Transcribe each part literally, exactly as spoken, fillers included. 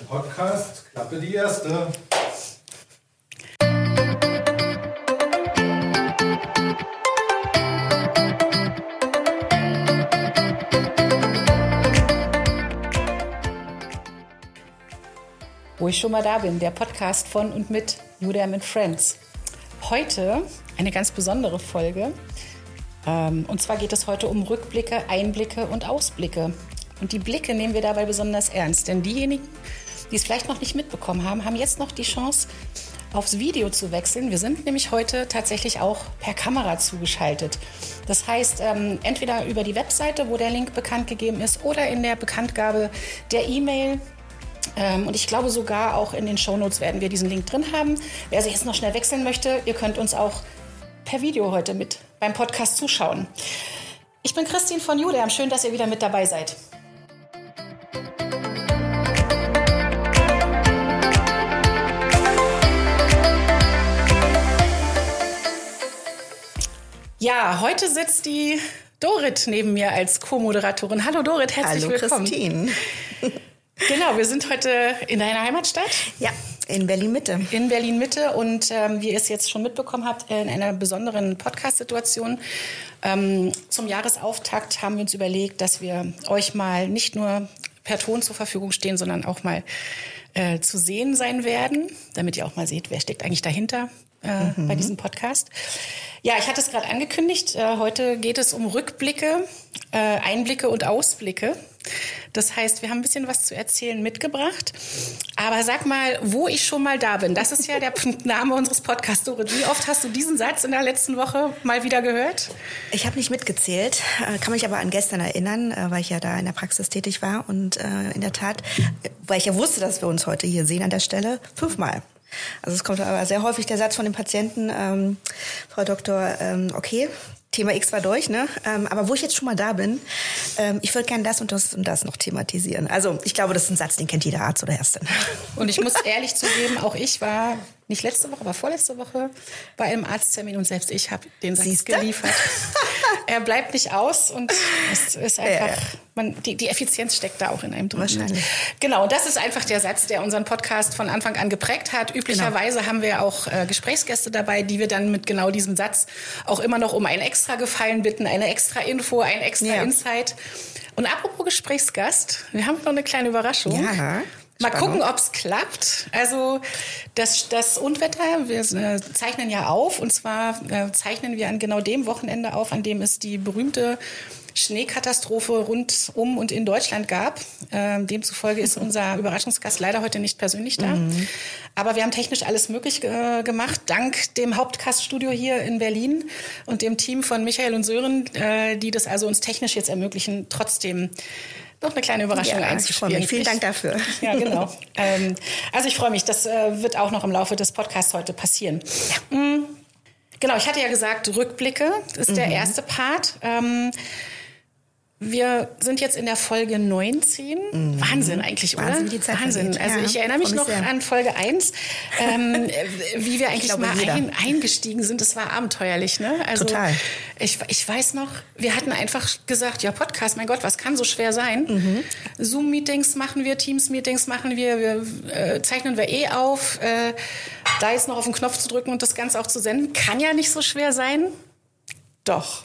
Podcast, Klappe die erste. Wo ich schon mal da bin, der Podcast von und mit Julian and Friends. Heute eine ganz besondere Folge. Und zwar geht es heute um Rückblicke, Einblicke und Ausblicke. Und die Blicke nehmen wir dabei besonders ernst. Denn diejenigen, die es vielleicht noch nicht mitbekommen haben, haben jetzt noch die Chance, aufs Video zu wechseln. Wir sind nämlich heute tatsächlich auch per Kamera zugeschaltet. Das heißt, entweder über die Webseite, wo der Link bekannt gegeben ist, oder in der Bekanntgabe der E-Mail. Ähm, und ich glaube sogar auch in den Shownotes werden wir diesen Link drin haben. Wer sich jetzt noch schnell wechseln möchte, ihr könnt uns auch per Video heute mit beim Podcast zuschauen. Ich bin Christine von Julian. Schön, dass ihr wieder mit dabei seid. Ja, heute sitzt die Dorit neben mir als Co-Moderatorin. Hallo Dorit, herzlich Hallo, willkommen. Christine. Genau, wir sind heute in deiner Heimatstadt. Ja, in Berlin-Mitte. In Berlin-Mitte und ähm, wie ihr es jetzt schon mitbekommen habt, in einer besonderen Podcast-Situation. Ähm, zum Jahresauftakt haben wir uns überlegt, dass wir euch mal nicht nur per Ton zur Verfügung stehen, sondern auch mal äh, zu sehen sein werden, damit ihr auch mal seht, wer steckt eigentlich dahinter äh, mhm. bei diesem Podcast. Ja, ich hatte es gerade angekündigt, äh, heute geht es um Rückblicke, äh, Einblicke und Ausblicke. Das heißt, wir haben ein bisschen was zu erzählen mitgebracht. Aber sag mal, wo ich schon mal da bin. Das ist ja der Name unseres Podcasts. Dorit, wie oft hast du diesen Satz in der letzten Woche mal wieder gehört? Ich habe nicht mitgezählt, kann mich aber an gestern erinnern, weil ich ja da in der Praxis tätig war. Und in der Tat, weil ich ja wusste, dass wir uns heute hier sehen an der Stelle, fünfmal. Also es kommt aber sehr häufig der Satz von den Patienten, ähm, Frau Doktor, ähm, okay, Thema X war durch, ne? Ähm, aber wo ich jetzt schon mal da bin, ähm, ich würde gerne das und das und das noch thematisieren. Also ich glaube, das ist ein Satz, den kennt jeder Arzt oder Ärztin. Und ich muss ehrlich zugeben, auch ich war nicht letzte Woche, aber vorletzte Woche bei einem Arzttermin und selbst ich habe den Satz Siehste? geliefert. Er bleibt nicht aus und es ist einfach, Ja. man, die, die Effizienz steckt da auch in einem drin. Wahrscheinlich. Genau, und das ist einfach der Satz, der unseren Podcast von Anfang an geprägt hat. Üblicherweise genau. haben wir auch äh, Gesprächsgäste dabei, die wir dann mit genau diesem Satz auch immer noch um ein extra Gefallen bitten, eine extra Info, ein extra ja. Insight. Und apropos Gesprächsgast, wir haben noch eine kleine Überraschung. Ja. Mal gucken, ob es klappt. Also das, das Unwetter, wir äh, zeichnen ja auf. Und zwar äh, zeichnen wir an genau dem Wochenende auf, an dem es die berühmte Schneekatastrophe rund um und in Deutschland gab. Ähm, demzufolge ist unser Überraschungsgast leider heute nicht persönlich da. Mhm. Aber wir haben technisch alles möglich äh, gemacht, dank dem Hauptcast-Studio hier in Berlin und dem Team von Michael und Sören, äh, die das also uns technisch jetzt ermöglichen, trotzdem noch eine kleine Überraschung ja, einzuspielen. Vielen Dank dafür. Ja, genau. ähm, also ich freue mich, das äh, wird auch noch im Laufe des Podcasts heute passieren. Ja. Mhm. Genau, ich hatte ja gesagt, Rückblicke ist mhm. der erste Part. Ähm, Wir sind jetzt in der Folge neunzehn. Mhm. Wahnsinn eigentlich, oder? Wahnsinn, die Zeit Wahnsinn. Vergeht. Also ja, ich erinnere mich noch sehr. an Folge eins, ähm, wie wir eigentlich glaube, mal ein, eingestiegen sind. Das war abenteuerlich, ne? Also Total. Ich, ich weiß noch, wir hatten einfach gesagt, ja Podcast, mein Gott, was kann so schwer sein? Mhm. Zoom-Meetings machen wir, Teams-Meetings machen wir, wir äh, zeichnen wir eh auf. Äh, da jetzt noch auf den Knopf zu drücken und das Ganze auch zu senden, kann ja nicht so schwer sein. Doch.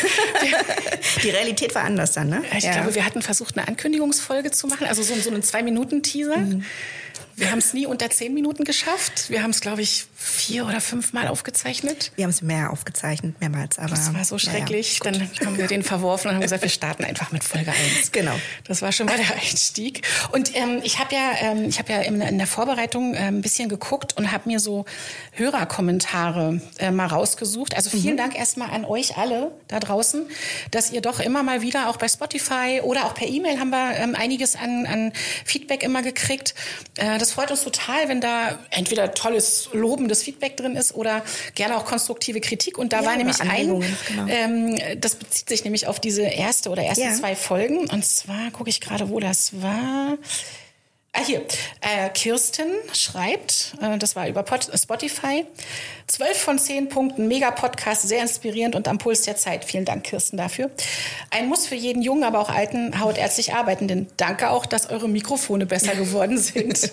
Die Realität war anders dann, ne? Ich ja. glaube, wir hatten versucht, eine Ankündigungsfolge zu machen, also so, so einen Zwei-Minuten-Teaser. Mhm. Wir haben es nie unter zehn Minuten geschafft. Wir haben es, glaube ich, vier oder fünf Mal aufgezeichnet. Wir haben es mehr aufgezeichnet, mehrmals. Aber das war so schrecklich. Ja, ja. Dann haben wir den verworfen und haben gesagt, wir starten einfach mit Folge eins. Genau. Das war schon mal der Einstieg. Und ähm, ich habe ja, ähm, ich hab ja in, in der Vorbereitung äh, ein bisschen geguckt und habe mir so Hörerkommentare äh, mal rausgesucht. Also vielen mhm. Dank erstmal an euch alle da draußen, dass ihr doch immer mal wieder auch bei Spotify oder auch per E-Mail haben wir ähm, einiges an, an Feedback immer gekriegt. Äh, das freut uns total, wenn da entweder tolles, lobendes Feedback drin ist oder gerne auch konstruktive Kritik. Und da ja, war nämlich ein, genau. ähm, das bezieht sich nämlich auf diese erste oder ersten ja. zwei Folgen. Und zwar gucke ich gerade, wo das war. Ah, hier. Äh, Kirsten schreibt, äh, das war über Pod- Spotify, zwölf von zehn Punkten, Mega-Podcast, sehr inspirierend und am Puls der Zeit. Vielen Dank, Kirsten, dafür. Ein Muss für jeden Jungen, aber auch alten hautärztlich Arbeitenden. Danke auch, dass eure Mikrofone besser geworden sind.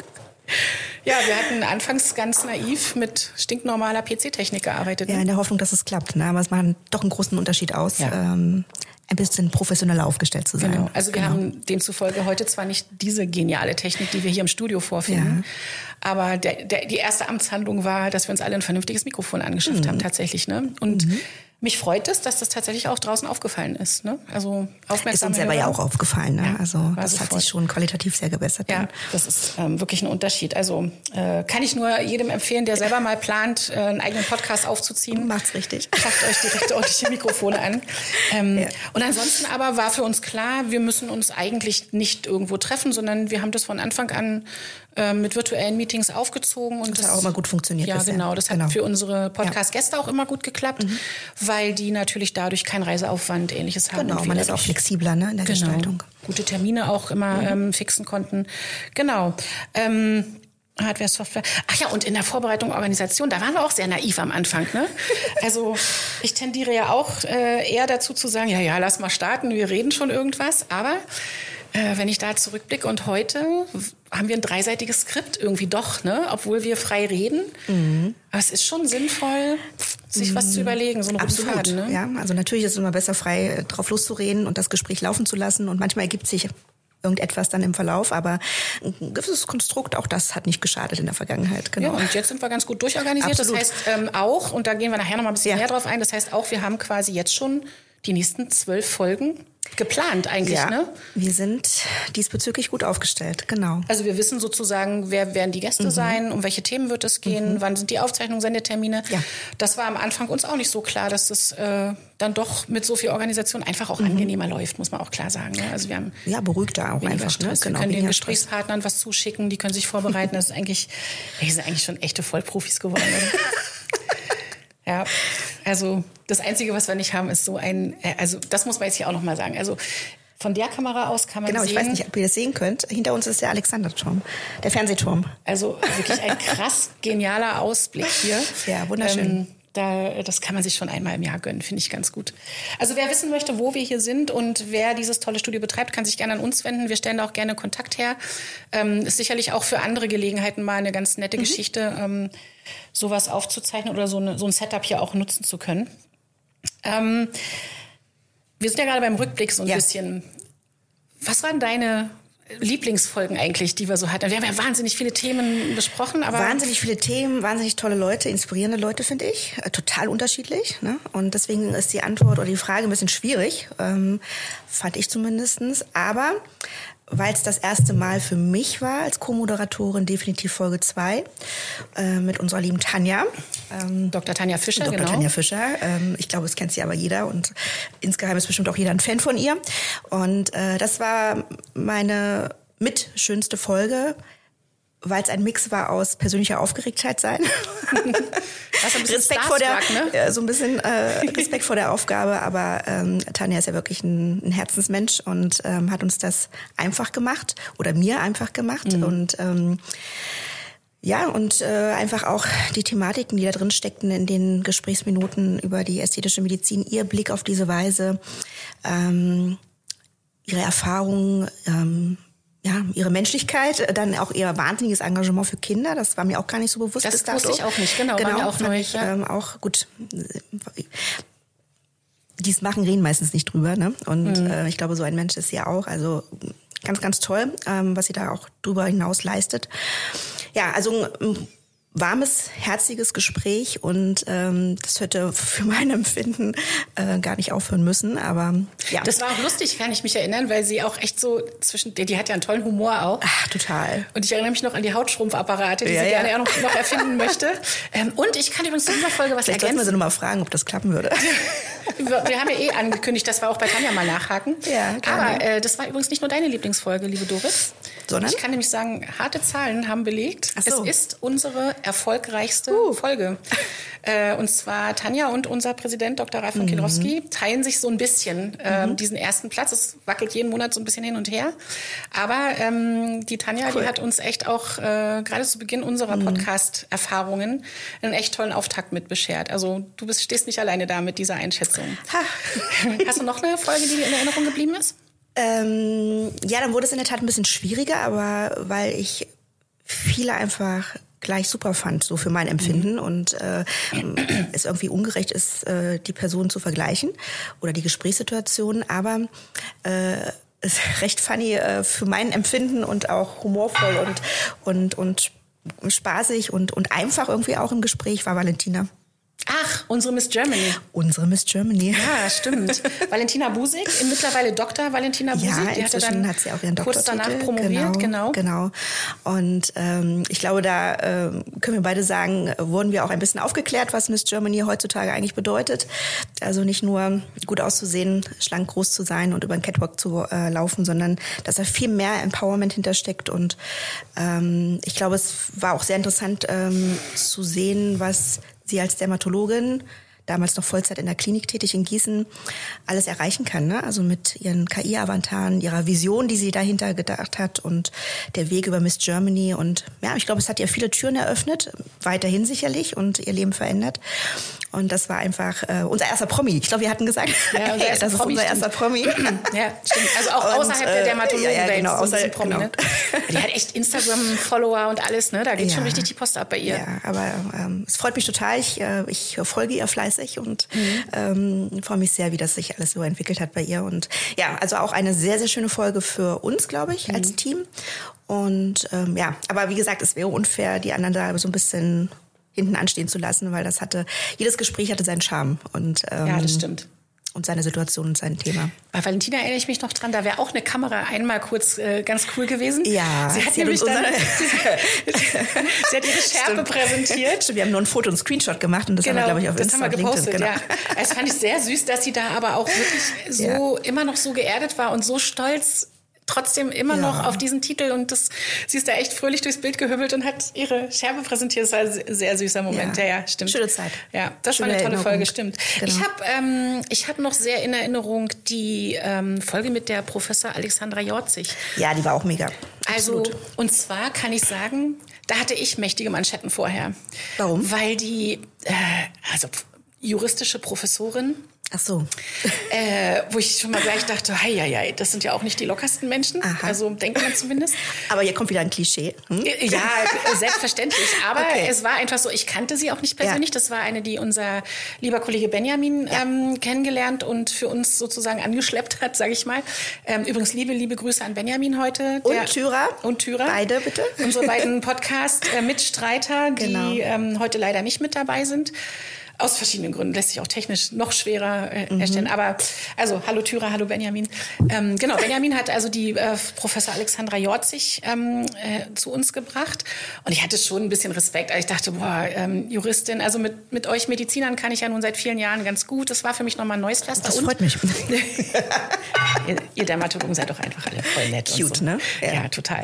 Ja, wir hatten anfangs ganz naiv mit stinknormaler P C-Technik gearbeitet. Ne? Ja, in der Hoffnung, dass es klappt. Ne? Aber es macht doch einen großen Unterschied aus. Ja. Ähm, ein bisschen professioneller aufgestellt zu sein. Genau. Also wir genau. haben demzufolge heute zwar nicht diese geniale Technik, die wir hier im Studio vorfinden, ja. aber der, der, die erste Amtshandlung war, dass wir uns alle ein vernünftiges Mikrofon angeschafft mhm. haben tatsächlich. Ne? Und mhm. mich freut es, dass das tatsächlich auch draußen aufgefallen ist. Ne? Also aufmerksam. Ist uns selber ja auch aufgefallen. Ne? Ja, also das sofort. hat sich schon qualitativ sehr gebessert. Ja, das ist ähm, wirklich ein Unterschied. Also äh, kann ich nur jedem empfehlen, der selber mal plant, äh, einen eigenen Podcast aufzuziehen. Macht's richtig. Schafft euch direkt ordentliche Mikrofone an. Ähm, ja. Und ansonsten aber war für uns klar, wir müssen uns eigentlich nicht irgendwo treffen, sondern wir haben das von Anfang an äh, mit virtuellen Meetings aufgezogen. Und das, das hat auch immer gut funktioniert. Ja, bisher. genau. Das hat genau. für unsere Podcast-Gäste auch immer gut geklappt, mhm. weil die natürlich dadurch keinen Reiseaufwand, Ähnliches haben. Genau, man ist auch flexibler, ne, in der genau. Gestaltung. Gute Termine auch immer mhm. ähm, fixen konnten. Genau. Ähm, Hardware, Software. Ach ja, und in der Vorbereitung, Organisation, da waren wir auch sehr naiv am Anfang. Ne? Also ich tendiere ja auch äh, eher dazu zu sagen, ja, ja, lass mal starten, wir reden schon irgendwas. Aber äh, wenn ich da zurückblicke und heute haben wir ein dreiseitiges Skript irgendwie doch, ne? Obwohl wir frei reden. Mhm. Aber es ist schon sinnvoll, sich was zu überlegen, so einen Absolut, Faden, ne? Ja, also natürlich ist es immer besser, frei drauf loszureden und das Gespräch laufen zu lassen. Und manchmal ergibt sich irgendetwas dann im Verlauf, aber ein gewisses Konstrukt, auch das hat nicht geschadet in der Vergangenheit. Genau. Ja, und jetzt sind wir ganz gut durchorganisiert. Absolut. Das heißt ähm, auch, und da gehen wir nachher noch mal ein bisschen ja. näher drauf ein, das heißt auch, wir haben quasi jetzt schon die nächsten zwölf Folgen geplant eigentlich, ja, ne? Wir sind diesbezüglich gut aufgestellt, genau. Also wir wissen sozusagen, wer werden die Gäste mhm. sein, um welche Themen wird es gehen, mhm. wann sind die Aufzeichnungen, Sendetermine. Ja. Das war am Anfang uns auch nicht so klar, dass das äh, dann doch mit so viel Organisation einfach auch mhm. angenehmer läuft, muss man auch klar sagen. Ne? Also wir haben ja, beruhigter auch einfach. Stress. Ne? Genau, wir können den Gesprächspartnern was zuschicken, die können sich vorbereiten. Das ist eigentlich, wir sind eigentlich schon echte Vollprofis geworden. Ja, also das Einzige, was wir nicht haben, ist so ein, also das muss man jetzt hier auch noch mal sagen. Also von der Kamera aus kann man genau, sehen. Genau, ich weiß nicht, ob ihr das sehen könnt. Hinter uns ist der Alexanderturm, der Fernsehturm. Also wirklich ein krass genialer Ausblick hier. Ja, wunderschön. Ähm, da, das kann man sich schon einmal im Jahr gönnen, finde ich ganz gut. Also wer wissen möchte, wo wir hier sind und wer dieses tolle Studio betreibt, kann sich gerne an uns wenden. Wir stellen da auch gerne Kontakt her. Ähm, ist sicherlich auch für andere Gelegenheiten mal eine ganz nette mhm. Geschichte, ähm, sowas aufzuzeichnen oder so, eine, so ein Setup hier auch nutzen zu können. Ähm, wir sind ja gerade beim Rückblick so ein ja. bisschen. Was waren deine Lieblingsfolgen eigentlich, die wir so hatten? Wir haben ja wahnsinnig viele Themen besprochen, aber wahnsinnig viele Themen, wahnsinnig tolle Leute, inspirierende Leute, finde ich. Äh, total unterschiedlich. Ne? Und deswegen ist die Antwort oder die Frage ein bisschen schwierig, ähm, fand ich zumindestens. Aber weil es das erste Mal für mich war als Co-Moderatorin, definitiv Folge zwei äh, mit unserer lieben Tanja. Ähm, Doktor Tanja Fischer, Doktor genau. Tanja Fischer. Ähm, ich glaube, es kennt sie aber jeder und insgeheim ist bestimmt auch jeder ein Fan von ihr. Und äh, das war meine mit schönste Folge, weil es ein Mix war aus persönlicher Aufgeregtheit sein. Das ein Respekt vor der, ne? äh, so ein bisschen äh, Respekt vor der Aufgabe, aber ähm, Tanja ist ja wirklich ein, ein Herzensmensch und ähm, hat uns das einfach gemacht oder mir einfach gemacht mhm. und ähm, ja, und äh, einfach auch die Thematiken, die da drin steckten in den Gesprächsminuten über die ästhetische Medizin, ihr Blick auf diese Weise, ähm, ihre Erfahrungen, ähm, ja, ihre Menschlichkeit, dann auch ihr wahnsinniges Engagement für Kinder, das war mir auch gar nicht so bewusst. Das wusste ich auch nicht, genau, genau war mir auch neu. Ich, ähm, auch gut, die es machen, reden meistens nicht drüber, ne? Und mhm. äh, ich glaube, so ein Mensch ist sie auch, also ganz, ganz toll, ähm, was sie da auch drüber hinaus leistet. Ja, also ein warmes, herziges Gespräch und ähm, das hätte für mein Empfinden äh, gar nicht aufhören müssen, aber ja. Das war auch lustig, kann ich mich erinnern, weil sie auch echt so zwischen, die hat ja einen tollen Humor auch. Ach, total. Und ich erinnere mich noch an die Hautschrumpfapparate, die ja, sie ja. gerne noch, noch erfinden möchte. Ähm, und ich kann übrigens zu dieser Folge was Vielleicht ergänzen. sollten wir sie nochmal fragen, ob das klappen würde. wir, wir haben ja eh angekündigt, dass wir auch bei Tanja mal nachhaken. Ja, gerne. Aber äh, das war übrigens nicht nur deine Lieblingsfolge, liebe Doris. Sondern? Ich kann nämlich sagen, harte Zahlen haben belegt. Ach so. Es ist unsere erfolgreichste Uh. Folge. Äh, und zwar Tanja und unser Präsident Doktor Ralf von mhm. Kilowski teilen sich so ein bisschen äh, mhm. diesen ersten Platz. Es wackelt jeden Monat so ein bisschen hin und her. Aber ähm, die Tanja, cool. die hat uns echt auch äh, gerade zu Beginn unserer mhm. Podcast-Erfahrungen einen echt tollen Auftakt mit beschert. Also du bist, stehst nicht alleine da mit dieser Einschätzung. Ha. Hast du noch eine Folge, die dir in Erinnerung geblieben ist? Ähm, ja, dann wurde es in der Tat ein bisschen schwieriger, aber weil ich viele einfach gleich super fand, so für mein Empfinden mhm. und äh, es irgendwie ungerecht ist, äh, die Personen zu vergleichen oder die Gesprächssituation, aber äh, es ist recht funny äh, für mein Empfinden und auch humorvoll und und und spaßig und und einfach irgendwie auch im Gespräch war Valentina. Ach, unsere Miss Germany. Unsere Miss Germany. Ja, stimmt. Valentina Busig, mittlerweile Doktor Valentina Busig. Ja, die inzwischen hatte dann hat sie auch ihren kurz Doktortitel. danach promoviert, genau. Genau, genau. Und ähm, ich glaube, da ähm, können wir beide sagen, wurden wir auch ein bisschen aufgeklärt, was Miss Germany heutzutage eigentlich bedeutet. Also nicht nur gut auszusehen, schlank groß zu sein und über den Catwalk zu äh, laufen, sondern dass da viel mehr Empowerment hintersteckt. Und ähm, ich glaube, es war auch sehr interessant ähm, zu sehen, was sie als Dermatologin, damals noch Vollzeit in der Klinik tätig in Gießen, alles erreichen kann. Ne? Also mit ihren K I-Avataren, ihrer Vision, die sie dahinter gedacht hat und der Weg über Miss Germany. Und ja, ich glaube, es hat ihr viele Türen eröffnet, weiterhin sicherlich, und ihr Leben verändert. Und das war einfach äh, unser erster Promi. Ich glaube, wir hatten gesagt, ja, unser das ist Promi, unser stimmt. erster Promi. Ja, stimmt. Also auch und, außerhalb der Dermatologen. Ja, ja, genau. So Außer, Promi, genau. Ne? Die hat echt Instagram-Follower und alles. Ne? Da geht ja. schon richtig die Post ab bei ihr. Ja, aber ähm, es freut mich total. Ich, äh, ich folge ihr fleißig und mhm. ähm, freue mich sehr, wie das sich alles so entwickelt hat bei ihr. Und ja, also auch eine sehr, sehr schöne Folge für uns, glaube ich, mhm. als Team. Und ähm, ja, aber wie gesagt, es wäre unfair, die anderen da so ein bisschen hinten anstehen zu lassen, weil das hatte, jedes Gespräch hatte seinen Charme und ähm, ja, das stimmt. Und seine Situation und sein Thema. Bei Valentina erinnere ich mich noch dran, da wäre auch eine Kamera einmal kurz äh, ganz cool gewesen. Ja. Sie hat sie nämlich hat dann, sie hat ihre Schärpe Stimmt. präsentiert. Stimmt, wir haben nur ein Foto und einen Screenshot gemacht und das genau, haben wir, glaube ich, auf das Insta haben wir gepostet, genau. ja. Das fand ich sehr süß, dass sie da aber auch wirklich so ja. immer noch so geerdet war und so stolz trotzdem immer ja. noch auf diesen Titel, und das, sie ist da echt fröhlich durchs Bild gehübbelt und hat ihre Scherbe präsentiert. Das war ein sehr süßer Moment. Ja, ja, ja stimmt. Schöne Zeit. Ja, das Schöne war eine tolle Erinnerung. Folge, stimmt. Genau. Ich habe ähm, ich hab noch sehr in Erinnerung die ähm, Folge mit der Professor Alexandra Jorzig. Ja, die war auch mega. Also, Absolut. Und zwar kann ich sagen, da hatte ich mächtige Manschetten vorher. Warum? Weil die, äh, also juristische Professorin, Ach so. Äh, wo ich schon mal gleich dachte, hei, hei, hei, das sind ja auch nicht die lockersten Menschen. Aha. Also denkt man zumindest. Aber hier kommt wieder ein Klischee. Hm? Ja, selbstverständlich. Aber okay. es war einfach so, ich kannte sie auch nicht persönlich. Ja. Das war eine, die unser lieber Kollege Benjamin ja. ähm, kennengelernt und für uns sozusagen angeschleppt hat, sage ich mal. Ähm, übrigens liebe, liebe Grüße an Benjamin heute. Und Thyra. Und Thyra. Beide, bitte. Unsere beiden Podcast-Mitstreiter, die genau. ähm, heute leider nicht mit dabei sind. Aus verschiedenen Gründen, lässt sich auch technisch noch schwerer äh, erstellen. Mhm. Aber also, hallo Thyra, hallo Benjamin. Ähm, genau, Benjamin hat also die äh, Professor Alexandra Jorzig ähm, äh, zu uns gebracht. Und ich hatte schon ein bisschen Respekt. Ich dachte, boah, ähm, Juristin, also mit, mit euch Medizinern kann ich ja nun seit vielen Jahren ganz gut. Das war für mich nochmal ein neues Pflaster. Das und freut mich. ihr, ihr Dermatologen seid doch einfach alle voll nett. Cute, und so. Ne? Ja, ja total.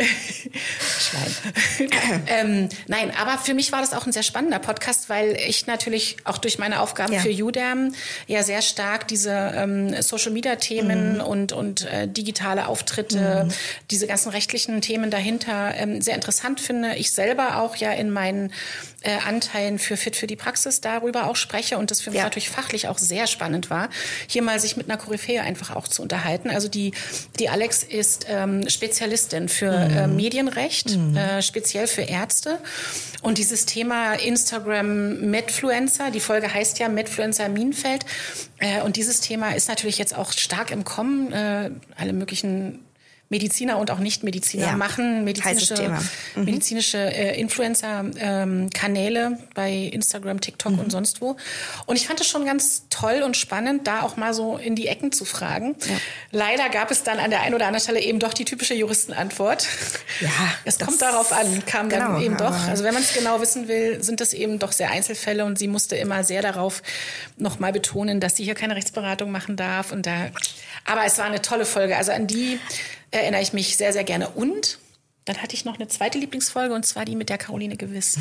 Schwein. ähm, nein, aber für mich war das auch ein sehr spannender Podcast, weil ich natürlich auch durch meine Aufgaben ja. für U D E M ja sehr stark diese ähm, Social-Media-Themen mhm. und, und äh, digitale Auftritte, mhm. diese ganzen rechtlichen Themen dahinter ähm, sehr interessant finde. Ich selber auch ja in meinen äh, Anteilen für Fit für die Praxis darüber auch spreche und das für mich ja. natürlich fachlich auch sehr spannend war, hier mal sich mit einer Koryphäe einfach auch zu unterhalten. Also die, die Alex ist ähm, Spezialistin für mhm. äh, Medienrecht, mhm. äh, speziell für Ärzte, und dieses Thema Instagram Medfluencer, die Folge heißt ja Medfluencer Minenfeld. Äh, und dieses Thema ist natürlich jetzt auch stark im Kommen. Äh, alle möglichen Mediziner und auch Nicht-Mediziner Ja. machen medizinische, Thema. Mhm. medizinische äh, Influencer-Kanäle ähm, bei Instagram, TikTok Mhm. und sonst wo. Und ich fand es schon ganz toll und spannend, da auch mal so in die Ecken zu fragen. Ja. Leider gab es dann an der einen oder anderen Stelle eben doch die typische Juristenantwort. Ja, es das- kommt darauf an, kam dann genau, eben doch. aber- Also wenn man es genau wissen will, sind das eben doch sehr Einzelfälle und sie musste immer sehr darauf nochmal betonen, dass sie hier keine Rechtsberatung machen darf. Und da, aber es war eine tolle Folge. Also an die erinnere ich mich sehr, sehr gerne. Und dann hatte ich noch eine zweite Lieblingsfolge und zwar die mit der Caroline Gewiss.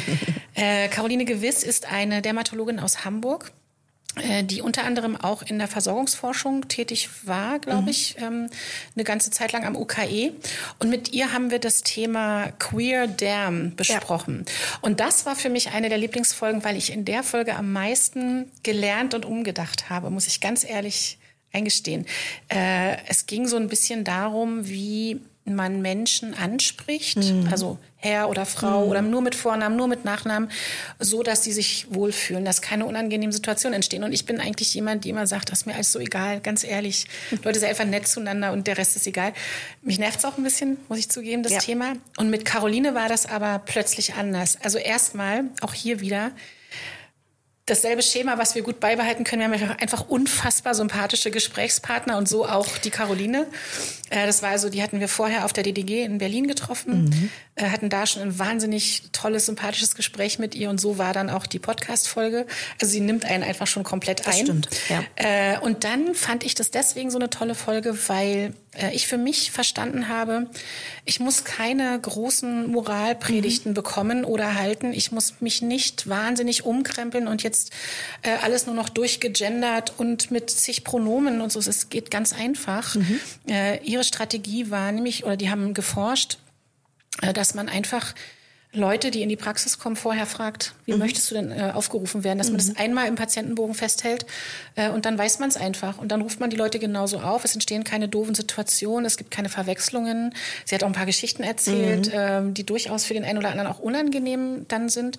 äh, Caroline Gewiss ist eine Dermatologin aus Hamburg, äh, die unter anderem auch in der Versorgungsforschung tätig war, glaube ich, ähm, eine ganze Zeit lang am U K E. Und mit ihr haben wir das Thema Queer Derm besprochen. Und das war für mich eine der Lieblingsfolgen, weil ich in der Folge am meisten gelernt und umgedacht habe, muss ich ganz ehrlich eingestehen. Äh, es ging so ein bisschen darum, wie man Menschen anspricht, mhm. also Herr oder Frau mhm. oder nur mit Vornamen, nur mit Nachnamen, so dass sie sich wohlfühlen, dass keine unangenehmen Situationen entstehen. Und ich bin eigentlich jemand, die immer sagt, das ist mir alles so egal, ganz ehrlich. Leute sind einfach nett zueinander und der Rest ist egal. Mich nervt es auch ein bisschen, muss ich zugeben, das ja. Thema. Und mit Caroline war das aber plötzlich anders. Also erstmal, auch hier wieder, dasselbe Schema, was wir gut beibehalten können. Wir haben einfach unfassbar sympathische Gesprächspartner und so auch die Caroline. Äh, das war also, die hatten wir vorher auf der D D G in Berlin getroffen, mhm. äh, hatten da schon ein wahnsinnig tolles, sympathisches Gespräch mit ihr und so war dann auch die Podcast-Folge. Also sie nimmt einen einfach schon komplett das ein. Stimmt, ja. Äh, und dann fand ich das deswegen so eine tolle Folge, weil äh, ich für mich verstanden habe, ich muss keine großen Moralpredigten mhm. bekommen oder halten. Ich muss mich nicht wahnsinnig umkrempeln und jetzt äh, alles nur noch durchgegendert und mit zig Pronomen und so. Es geht ganz einfach. Mhm. Äh, ihre Strategie war nämlich, oder die haben geforscht, äh, dass man einfach Leute, die in die Praxis kommen, vorher fragt, wie mhm. möchtest du denn äh, aufgerufen werden? Dass man mhm. das einmal im Patientenbogen festhält äh, und dann weiß man es einfach. Und dann ruft man die Leute genauso auf. Es entstehen keine doofen Situationen, es gibt keine Verwechslungen. Sie hat auch ein paar Geschichten erzählt, mhm. ähm, die durchaus für den einen oder anderen auch unangenehm dann sind.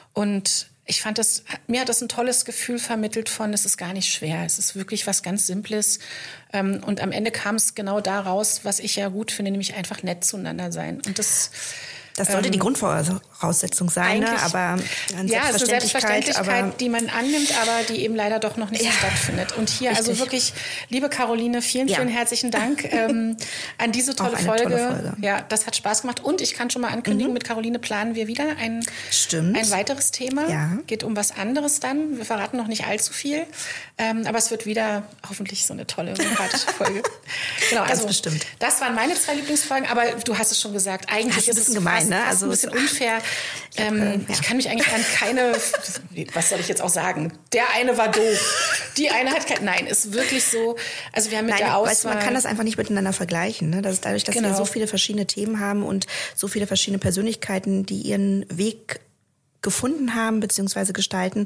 Und ich fand das, mir hat das ein tolles Gefühl vermittelt von, es ist gar nicht schwer. Es ist wirklich was ganz Simples. Und am Ende kam es genau da raus, was ich ja gut finde, nämlich einfach nett zueinander sein. Und das, das sollte ähm, die Grundvoraussetzung sein, ne? Aber ja, eine es ist eine Selbstverständlichkeit, Selbstverständlichkeit, aber die man annimmt, aber die eben leider doch noch nicht ja, so stattfindet. Und hier richtig. also wirklich, liebe Caroline, vielen, ja. vielen herzlichen Dank ähm, an diese tolle eine Folge. tolle Folge. Ja, das hat Spaß gemacht. Und ich kann schon mal ankündigen, mhm. mit Caroline planen wir wieder ein, Stimmt. ein weiteres Thema. Ja. Geht um was anderes dann. Wir verraten noch nicht allzu viel. Ähm, aber es wird wieder hoffentlich so eine tolle, sympathische Folge. Genau, Ganz also bestimmt. Das waren meine zwei Lieblingsfolgen, aber du hast es schon gesagt. Eigentlich das ist ist ein es bisschen gemein, fast, ne? fast Also ein bisschen unfair. Ich, hab, ähm, äh, ja. ich kann mich eigentlich an keine, was soll ich jetzt auch sagen? Der eine war doof, die eine hat kein, nein, ist wirklich so, also wir haben mit Nein, der Auswahl... weißt du, man kann das einfach nicht miteinander vergleichen. Ne? Das ist dadurch, dass Genau. wir so viele verschiedene Themen haben und so viele verschiedene Persönlichkeiten, die ihren Weg gefunden haben bzw. gestalten.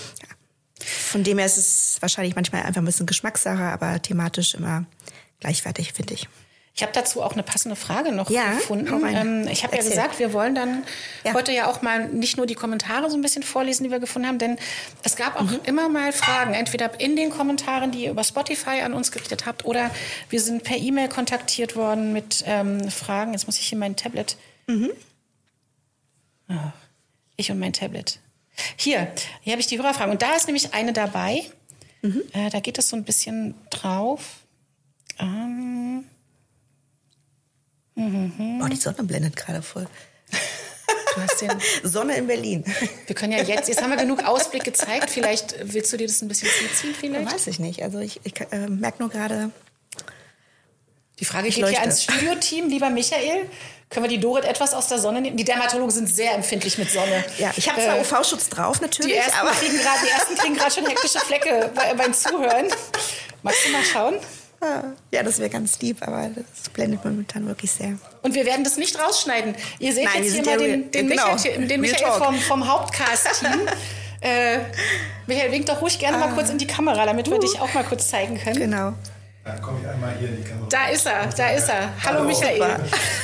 Von dem her ist es wahrscheinlich manchmal einfach ein bisschen Geschmackssache, aber thematisch immer gleichwertig, finde ich. Ich habe dazu auch eine passende Frage noch ja, gefunden. Ähm, ich habe ja gesagt, wir wollen dann ja. heute ja auch mal nicht nur die Kommentare so ein bisschen vorlesen, die wir gefunden haben, denn es gab auch mhm. immer mal Fragen, entweder in den Kommentaren, die ihr über Spotify an uns gerichtet habt, oder wir sind per E-Mail kontaktiert worden mit ähm, Fragen. Jetzt muss ich hier mein Tablet... Mhm. Oh, ich und mein Tablet. Hier, hier habe ich die Hörerfragen. Und da ist nämlich eine dabei. Mhm. Äh, da geht es so ein bisschen drauf. Ähm... Mhm. Oh, die Sonne blendet gerade voll. Du hast den Sonne in Berlin. Wir können ja jetzt, jetzt haben wir genug Ausblick gezeigt. Vielleicht willst du dir das ein bisschen zuziehen vielleicht? Weiß ich nicht. Also ich, ich äh, merke nur gerade... Die Frage geht hier ans Studio-Team. Lieber Michael, können wir die Dorit etwas aus der Sonne nehmen? Die Dermatologen sind sehr empfindlich mit Sonne. Ja, ich habe zwar äh, U V-Schutz drauf natürlich, die ersten aber... Kriegen grad, die ersten kriegen gerade schon hektische Flecke bei, beim Zuhören. Magst du mal schauen? Ja, das wäre ganz lieb, aber das blendet momentan wirklich sehr. Und wir werden das nicht rausschneiden. Ihr seht Nein, jetzt hier ja mal den, den genau. Michael, den Michael vom, vom Hauptcast-Team. äh, Michael, wink doch ruhig gerne ah. mal kurz in die Kamera, damit wir uh. dich auch mal kurz zeigen können. Genau. Dann komme ich einmal hier in die Kamera. Da ist er, da ist er. Hallo, Hallo Michael.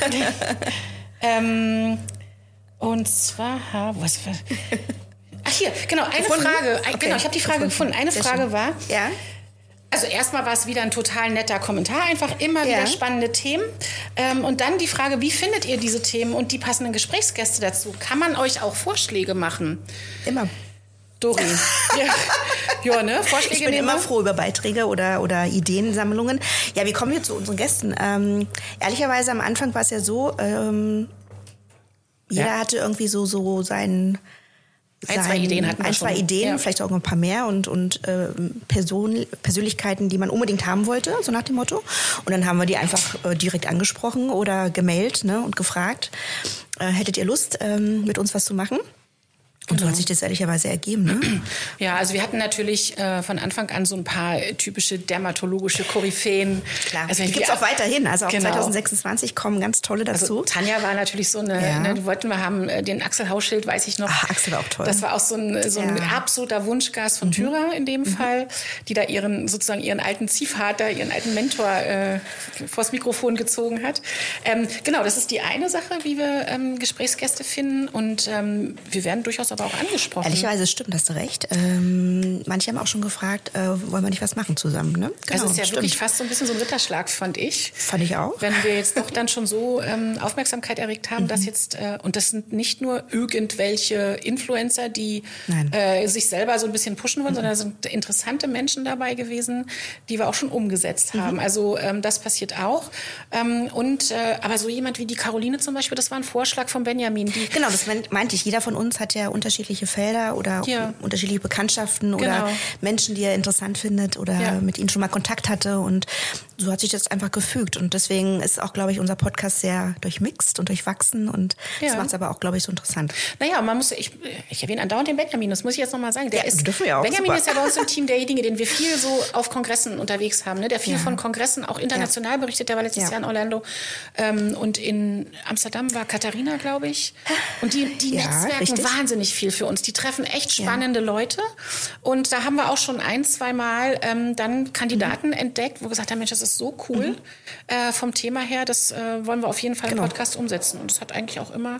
ähm, und zwar... Was, ach hier, genau, eine gefunden? Frage. Okay. Genau, ich habe die Frage gefunden. gefunden. Eine Sehr Frage schön. war... Ja? Also erstmal war es wieder ein total netter Kommentar, einfach immer Ja. wieder spannende Themen. Ähm, und dann die Frage, wie findet ihr diese Themen und die passenden Gesprächsgäste dazu? Kann man euch auch Vorschläge machen? Immer. Dori. ja. ja, ne? Vorschläge Ich bin nehmen immer wir? froh über Beiträge oder, oder Ideensammlungen. Ja, wie kommen wir zu unseren Gästen? Ähm, ehrlicherweise am Anfang war es ja so, ähm, jeder Ja. hatte irgendwie so, so seinen... Ein, zwei sein- Ideen hatten wir Ein, zwei schon. Ideen, Ja. vielleicht auch noch ein paar mehr und, und äh, Person, Persönlichkeiten, die man unbedingt haben wollte, so nach dem Motto. Und dann haben wir die einfach äh, direkt angesprochen oder gemailt, ne, und gefragt, äh, hättet ihr Lust, ähm, mit uns was zu machen? Und so hat sich das ehrlicherweise ergeben, ne? Ja, also wir hatten natürlich äh, von Anfang an so ein paar typische dermatologische Koryphäen. Klar, Also die wenn gibt's wir- auch weiterhin. Also auch Genau. zwanzig sechsundzwanzig kommen ganz tolle dazu. Also Tanja war natürlich so eine, Ja. ne, wollten wir haben, äh, den Axel Hauschild, weiß ich noch. Ach, Axel war auch toll. Das war auch so ein, so ein Ja. absoluter Wunschgast von Thyra in dem Fall, die da ihren, sozusagen ihren alten Ziehvater, ihren alten Mentor äh, vors Mikrofon gezogen hat. Ähm, genau, das ist die eine Sache, wie wir ähm, Gesprächsgäste finden und ähm, wir werden durchaus aber auch angesprochen. Ehrlicherweise stimmt, hast du recht. Ähm, manche haben auch schon gefragt, äh, wollen wir nicht was machen zusammen, ne? Also es ist ja stimmt. wirklich fast so ein bisschen so ein Ritterschlag, fand ich. Fand ich auch. Wenn wir jetzt doch dann schon so ähm, Aufmerksamkeit erregt haben, dass jetzt, äh, und das sind nicht nur irgendwelche Influencer, die Nein. äh, sich selber so ein bisschen pushen wollen, sondern da sind interessante Menschen dabei gewesen, die wir auch schon umgesetzt haben. Also ähm, das passiert auch. Ähm, und äh, aber so jemand wie die Caroline zum Beispiel, das war ein Vorschlag von Benjamin. Die, Genau, das meint- meinte ich. Jeder von uns hat ja unterschiedliche Felder oder Ja. unterschiedliche Bekanntschaften Genau. oder Menschen, die er interessant findet oder Ja. mit ihnen schon mal Kontakt hatte. Und so hat sich das einfach gefügt. Und deswegen ist auch, glaube ich, unser Podcast sehr durchmixt und durchwachsen. Und das Ja. macht es aber auch, glaube ich, so interessant. Naja, man muss, ich, ich erwähne andauernd den Benjamin, das muss ich jetzt nochmal sagen. Der Ja, ist, dürfen wir auch, Benjamin super. ist ja bei uns im Team derjenige, den wir viel so auf Kongressen unterwegs haben, ne? Der viel Ja. von Kongressen auch international berichtet. Der war letztes Ja. Jahr in Orlando ähm, und in Amsterdam war Katharina, glaube ich. Und die, die Ja, netzwerken richtig. wahnsinnig viel für uns. Die treffen echt spannende Leute. Und da haben wir auch schon ein, zwei Mal ähm, dann Kandidaten Mhm. entdeckt, wo wir gesagt haben, Mensch, das ist so cool äh, vom Thema her, das äh, wollen wir auf jeden Fall Genau. im Podcast umsetzen. Und das hat eigentlich auch immer...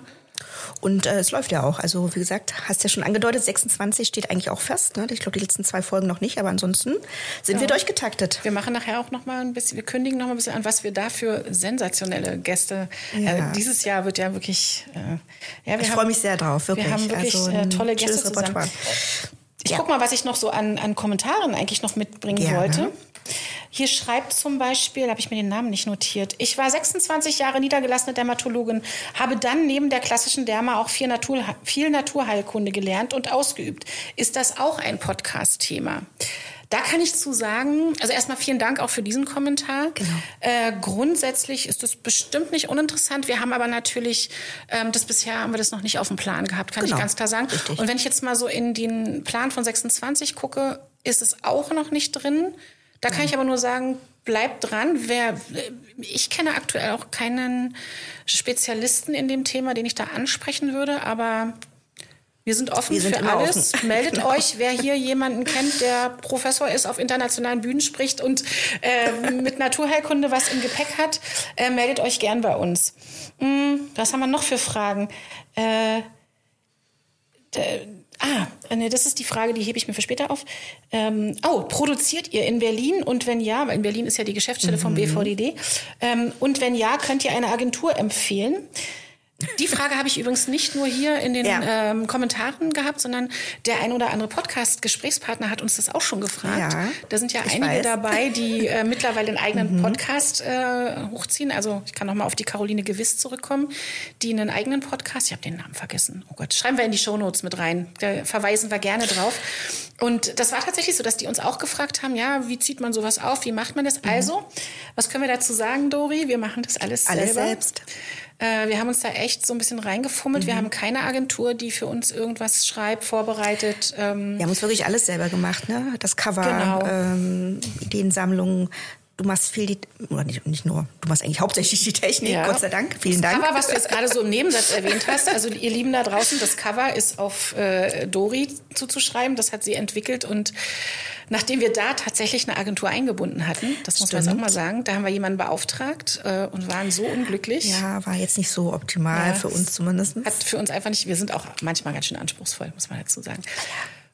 Und äh, es läuft ja auch. Also wie gesagt, hast ja schon angedeutet, sechsundzwanzig steht eigentlich auch fest. Ne? Ich glaube, die letzten zwei Folgen noch nicht, aber ansonsten sind wir durchgetaktet. Wir machen nachher auch noch mal ein bisschen, wir kündigen noch mal ein bisschen an, was wir da für sensationelle Gäste. Ja. Äh, dieses Jahr wird ja wirklich. Äh, ja, wir Ich haben- freue mich sehr drauf, wirklich. Wir haben wirklich Also äh, ein tolle Gäste schönes zusammen. Repertoire. Ich Ja. guck mal, was ich noch so an, an Kommentaren eigentlich noch mitbringen Gerne. wollte. Hier schreibt zum Beispiel, habe ich mir den Namen nicht notiert, ich war sechsundzwanzig Jahre niedergelassene Dermatologin, habe dann neben der klassischen Derma auch viel, Natur, viel Naturheilkunde gelernt und ausgeübt. Ist das auch ein Podcast-Thema? Da kann ich zu sagen, also erstmal vielen Dank auch für diesen Kommentar. Genau. Äh, grundsätzlich ist es bestimmt nicht uninteressant. Wir haben aber natürlich, ähm, das bisher haben wir das noch nicht auf dem Plan gehabt, kann Genau. ich ganz klar sagen. Richtig. Und wenn ich jetzt mal so in den Plan von sechsundzwanzig gucke, ist es auch noch nicht drin. Da kann ich aber nur sagen, bleibt dran. Wer, ich kenne aktuell auch keinen Spezialisten in dem Thema, den ich da ansprechen würde, aber wir sind offen Wir sind für immer alles. offen. Meldet Genau. euch, wer hier jemanden kennt, der Professor ist, auf internationalen Bühnen spricht und äh, mit Naturheilkunde was im Gepäck hat, äh, meldet euch gern bei uns. Hm, was haben wir noch für Fragen? Äh, d- Ah, nee, das ist die Frage, die hebe ich mir für später auf. Ähm, oh, produziert ihr in Berlin? Und wenn ja, weil in Berlin ist ja die Geschäftsstelle vom B V D D. Ähm, und wenn ja, könnt ihr eine Agentur empfehlen? Die Frage habe ich übrigens nicht nur hier in den Ja. ähm, Kommentaren gehabt, sondern der ein oder andere Podcast-Gesprächspartner hat uns das auch schon gefragt. Ja, da sind ja ich einige weiß. dabei, die äh, mittlerweile einen eigenen Podcast äh, hochziehen. Also ich kann noch mal auf die Caroline Gewiss zurückkommen, die einen eigenen Podcast, ich habe den Namen vergessen, oh Gott, schreiben wir in die Shownotes mit rein, da verweisen wir gerne drauf. Und das war tatsächlich so, dass die uns auch gefragt haben, ja, wie zieht man sowas auf, wie macht man das? Also, was können wir dazu sagen, Dori? Wir machen das alles, Alles selber. selbst. Äh, wir haben uns da echt so ein bisschen reingefummelt. Mhm. Wir haben keine Agentur, die für uns irgendwas schreibt, vorbereitet. Ähm, Wir haben uns wirklich alles selber gemacht, ne? Das Cover, Genau. ähm, Ideensammlung. Du machst viel die, oder nicht, nicht nur, du machst eigentlich hauptsächlich die Technik, Ja. Gott sei Dank. Vielen das Dank. Cover, was du jetzt gerade so im Nebensatz erwähnt hast, also ihr Lieben da draußen, das Cover ist auf äh, Dori zuzuschreiben. Das hat sie entwickelt und nachdem wir da tatsächlich eine Agentur eingebunden hatten, das muss man jetzt auch Stimmt. mal sagen, da haben wir jemanden beauftragt äh, und waren so unglücklich. Ja, war jetzt nicht so optimal Ja, für es uns zumindest. Hat für uns einfach nicht, wir sind auch manchmal ganz schön anspruchsvoll, muss man dazu sagen.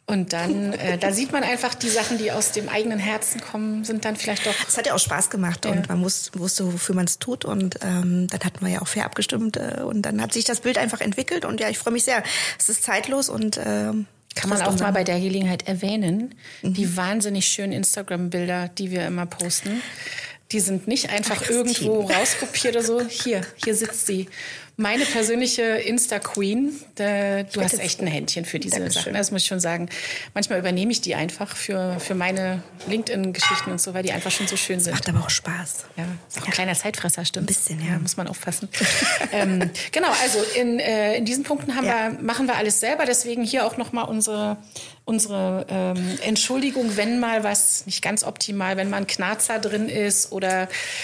Und dann, äh, da sieht man einfach, die Sachen, die aus dem eigenen Herzen kommen, sind dann vielleicht doch... Es hat ja auch Spaß gemacht ja. und man muss, wusste, wofür man es tut. Und ähm, dann hatten wir ja auch fair abgestimmt. Äh, und dann hat sich das Bild einfach entwickelt. Und ja, ich freue mich sehr. Es ist zeitlos und... Äh, Kann man auch mal bei der Gelegenheit erwähnen, mhm. die wahnsinnig schönen Instagram-Bilder, die wir immer posten. Die sind nicht einfach Ach, irgendwo rauskopiert oder so. Hier, hier sitzt sie. Meine persönliche Insta-Queen. Du hast echt ein Händchen für diese Dankeschön. Sachen, das muss ich schon sagen. Manchmal übernehme ich die einfach für, für meine LinkedIn-Geschichten und so, weil die einfach schon so schön sind. Macht aber auch Spaß. Ja, ist auch ja. ein kleiner Zeitfresser, stimmt. Ein bisschen, ja. ja muss man aufpassen. ähm, genau, also in, äh, in diesen Punkten haben ja. wir, machen wir alles selber. Deswegen hier auch nochmal unsere... Unsere ähm, Entschuldigung, wenn mal was nicht ganz optimal, wenn mal ein Knarzer drin ist oder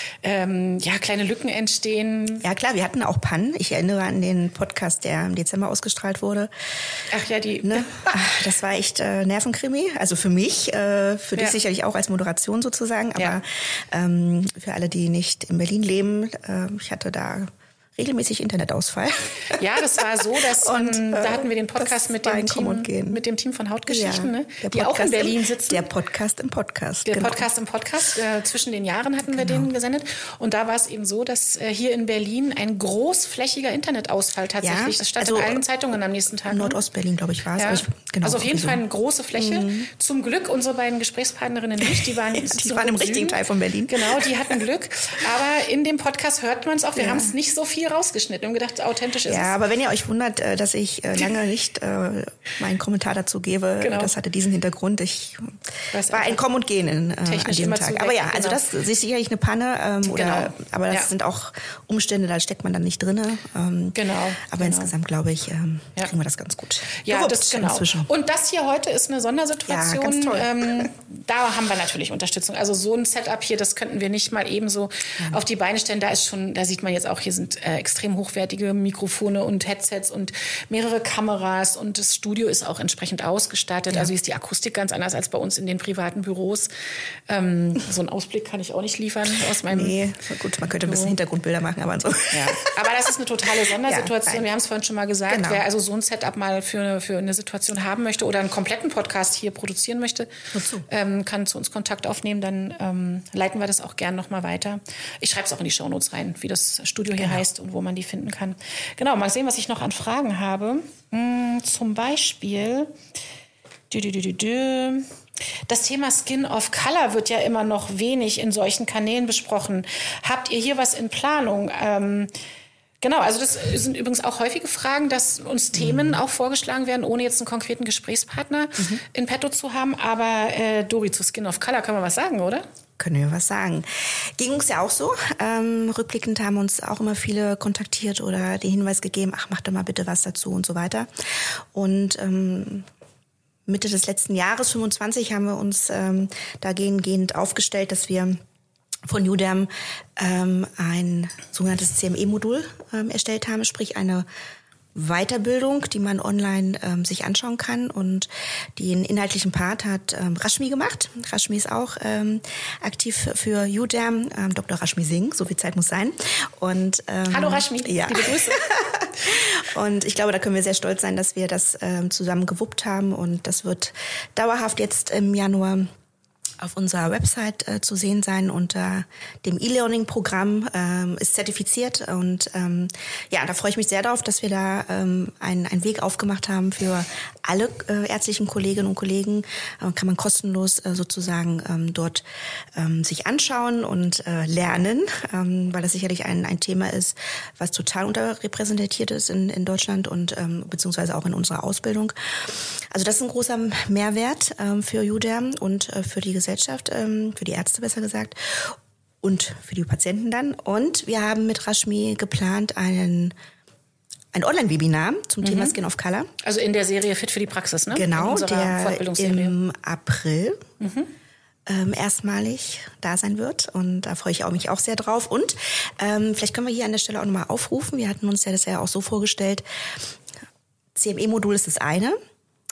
ähm, ja, kleine Lücken entstehen. Ja klar, wir hatten auch Pannen. Ich erinnere an den Podcast, der im Dezember ausgestrahlt wurde. Ach ja, die... Ne? Ach, das war echt äh, Nervenkrimi. Also für mich, äh, für dich ja. sicherlich auch als Moderation sozusagen. Aber ja. ähm, für alle, die nicht in Berlin leben, äh, ich hatte da... regelmäßig Internetausfall. Ja, das war so, dass und, ähm, da hatten wir den Podcast mit dem, Team, Gehen. mit dem Team von Hautgeschichten, ja, ne? die auch in Berlin sitzen. Der Podcast im Podcast. Der genau. Podcast im Podcast. Äh, zwischen den Jahren hatten wir genau. den gesendet. Und da war es eben so, dass äh, hier in Berlin ein großflächiger Internetausfall tatsächlich, ja, das stand also in allen Zeitungen am nächsten Tag. Nordostberlin, glaube ich, war es. Ja. Ich, genau, also auf jeden so. Fall eine große Fläche. Mhm. Zum Glück unsere beiden Gesprächspartnerinnen nicht. Die waren, ja, die waren im richtigen Teil von Berlin. Genau, die hatten Glück. Aber in dem Podcast hört man es auch. Wir ja. haben es nicht so viel rausgeschnitten. Wir haben gedacht, authentisch ist ja, es. Ja, aber wenn ihr euch wundert, dass ich lange nicht äh, meinen Kommentar dazu gebe, genau. das hatte diesen Hintergrund. Ich Was war ein Kommen und Gehen in, äh, an diesem Tag. Weg, aber ja, also genau. das ist sicherlich eine Panne. Ähm, oder, genau. Aber das ja. sind auch Umstände, da steckt man dann nicht drin. Ähm, genau. Aber genau. insgesamt, glaube ich, ähm, ja. kriegen wir das ganz gut. Ja, Gewuppt das genau. Inzwischen. Und das hier heute ist eine Sondersituation. Ja, ganz toll. Ähm, da haben wir natürlich Unterstützung. Also so ein Setup hier, das könnten wir nicht mal eben so ja. auf die Beine stellen. Da ist schon, da sieht man jetzt auch, hier sind äh, extrem hochwertige Mikrofone und Headsets und mehrere Kameras und das Studio ist auch entsprechend ausgestattet. Ja. Also ist die Akustik ganz anders als bei uns in den privaten Büros. Ähm, so einen Ausblick kann ich auch nicht liefern aus meinem... Nee, gut, man könnte ein bisschen Hintergrundbilder machen, aber so. Ja. Aber das ist eine totale Sondersituation. Ja, wir haben es vorhin schon mal gesagt. Genau. Wer also so ein Setup mal für, für eine Situation haben möchte oder einen kompletten Podcast hier produzieren möchte, ähm, kann zu uns Kontakt aufnehmen. Dann ähm, leiten wir das auch gern nochmal weiter. Ich schreibe es auch in die Shownotes rein, wie das Studio hier genau. heißt und wo man die finden kann. Genau, mal sehen, was ich noch an Fragen habe. Hm, zum Beispiel... Dü, dü, dü, dü, dü. Das Thema Skin of Color wird ja immer noch wenig in solchen Kanälen besprochen. Habt ihr hier was in Planung? Ähm, genau, also das sind übrigens auch häufige Fragen, dass uns Themen mhm. auch vorgeschlagen werden, ohne jetzt einen konkreten Gesprächspartner mhm. in petto zu haben. Aber äh, Dori, zu Skin of Color können wir was sagen, oder? Können wir was sagen. Ging uns ja auch so. Ähm, rückblickend haben uns auch immer viele kontaktiert oder den Hinweis gegeben, ach, mach doch mal bitte was dazu und so weiter. Und ähm, Mitte des letzten Jahres, fünfundzwanzig, haben wir uns ähm, dahingehend aufgestellt, dass wir von UDEM ähm, ein sogenanntes C M E-Modul ähm, erstellt haben, sprich eine Weiterbildung, die man online ähm, sich anschauen kann. Und den inhaltlichen Part hat ähm, Rashmi gemacht. Rashmi ist auch ähm, aktiv für UDEM, ähm, Doktor Rashmi Singh, so viel Zeit muss sein. Und, ähm, Hallo Rashmi, ja. liebe Grüße. Und ich glaube, da können wir sehr stolz sein, dass wir das ähm, zusammen gewuppt haben. Und das wird dauerhaft jetzt im Januar auf unserer Website äh, zu sehen sein unter dem E-Learning-Programm, ähm, ist zertifiziert und ähm, ja, da freue ich mich sehr darauf, dass wir da ähm, einen, einen Weg aufgemacht haben für alle äh, ärztlichen Kolleginnen und Kollegen. Äh, kann man kostenlos äh, sozusagen ähm, dort ähm, sich anschauen und äh, lernen, ähm, weil das sicherlich ein, ein Thema ist, was total unterrepräsentiert ist in, in Deutschland und ähm, beziehungsweise auch in unserer Ausbildung. Also das ist ein großer Mehrwert ähm, für UDEM und äh, für die Gesellschaft, ähm, für die Ärzte besser gesagt und für die Patienten dann. Und wir haben mit Rashmi geplant einen ein Online-Webinar zum mhm. Thema Skin of Color. Also in der Serie Fit für die Praxis, ne? Genau, der im April mhm. ähm, erstmalig da sein wird. Und da freue ich auch mich auch sehr drauf. Und ähm, vielleicht können wir hier an der Stelle auch nochmal aufrufen. Wir hatten uns ja das ja auch so vorgestellt. C M E-Modul ist das eine.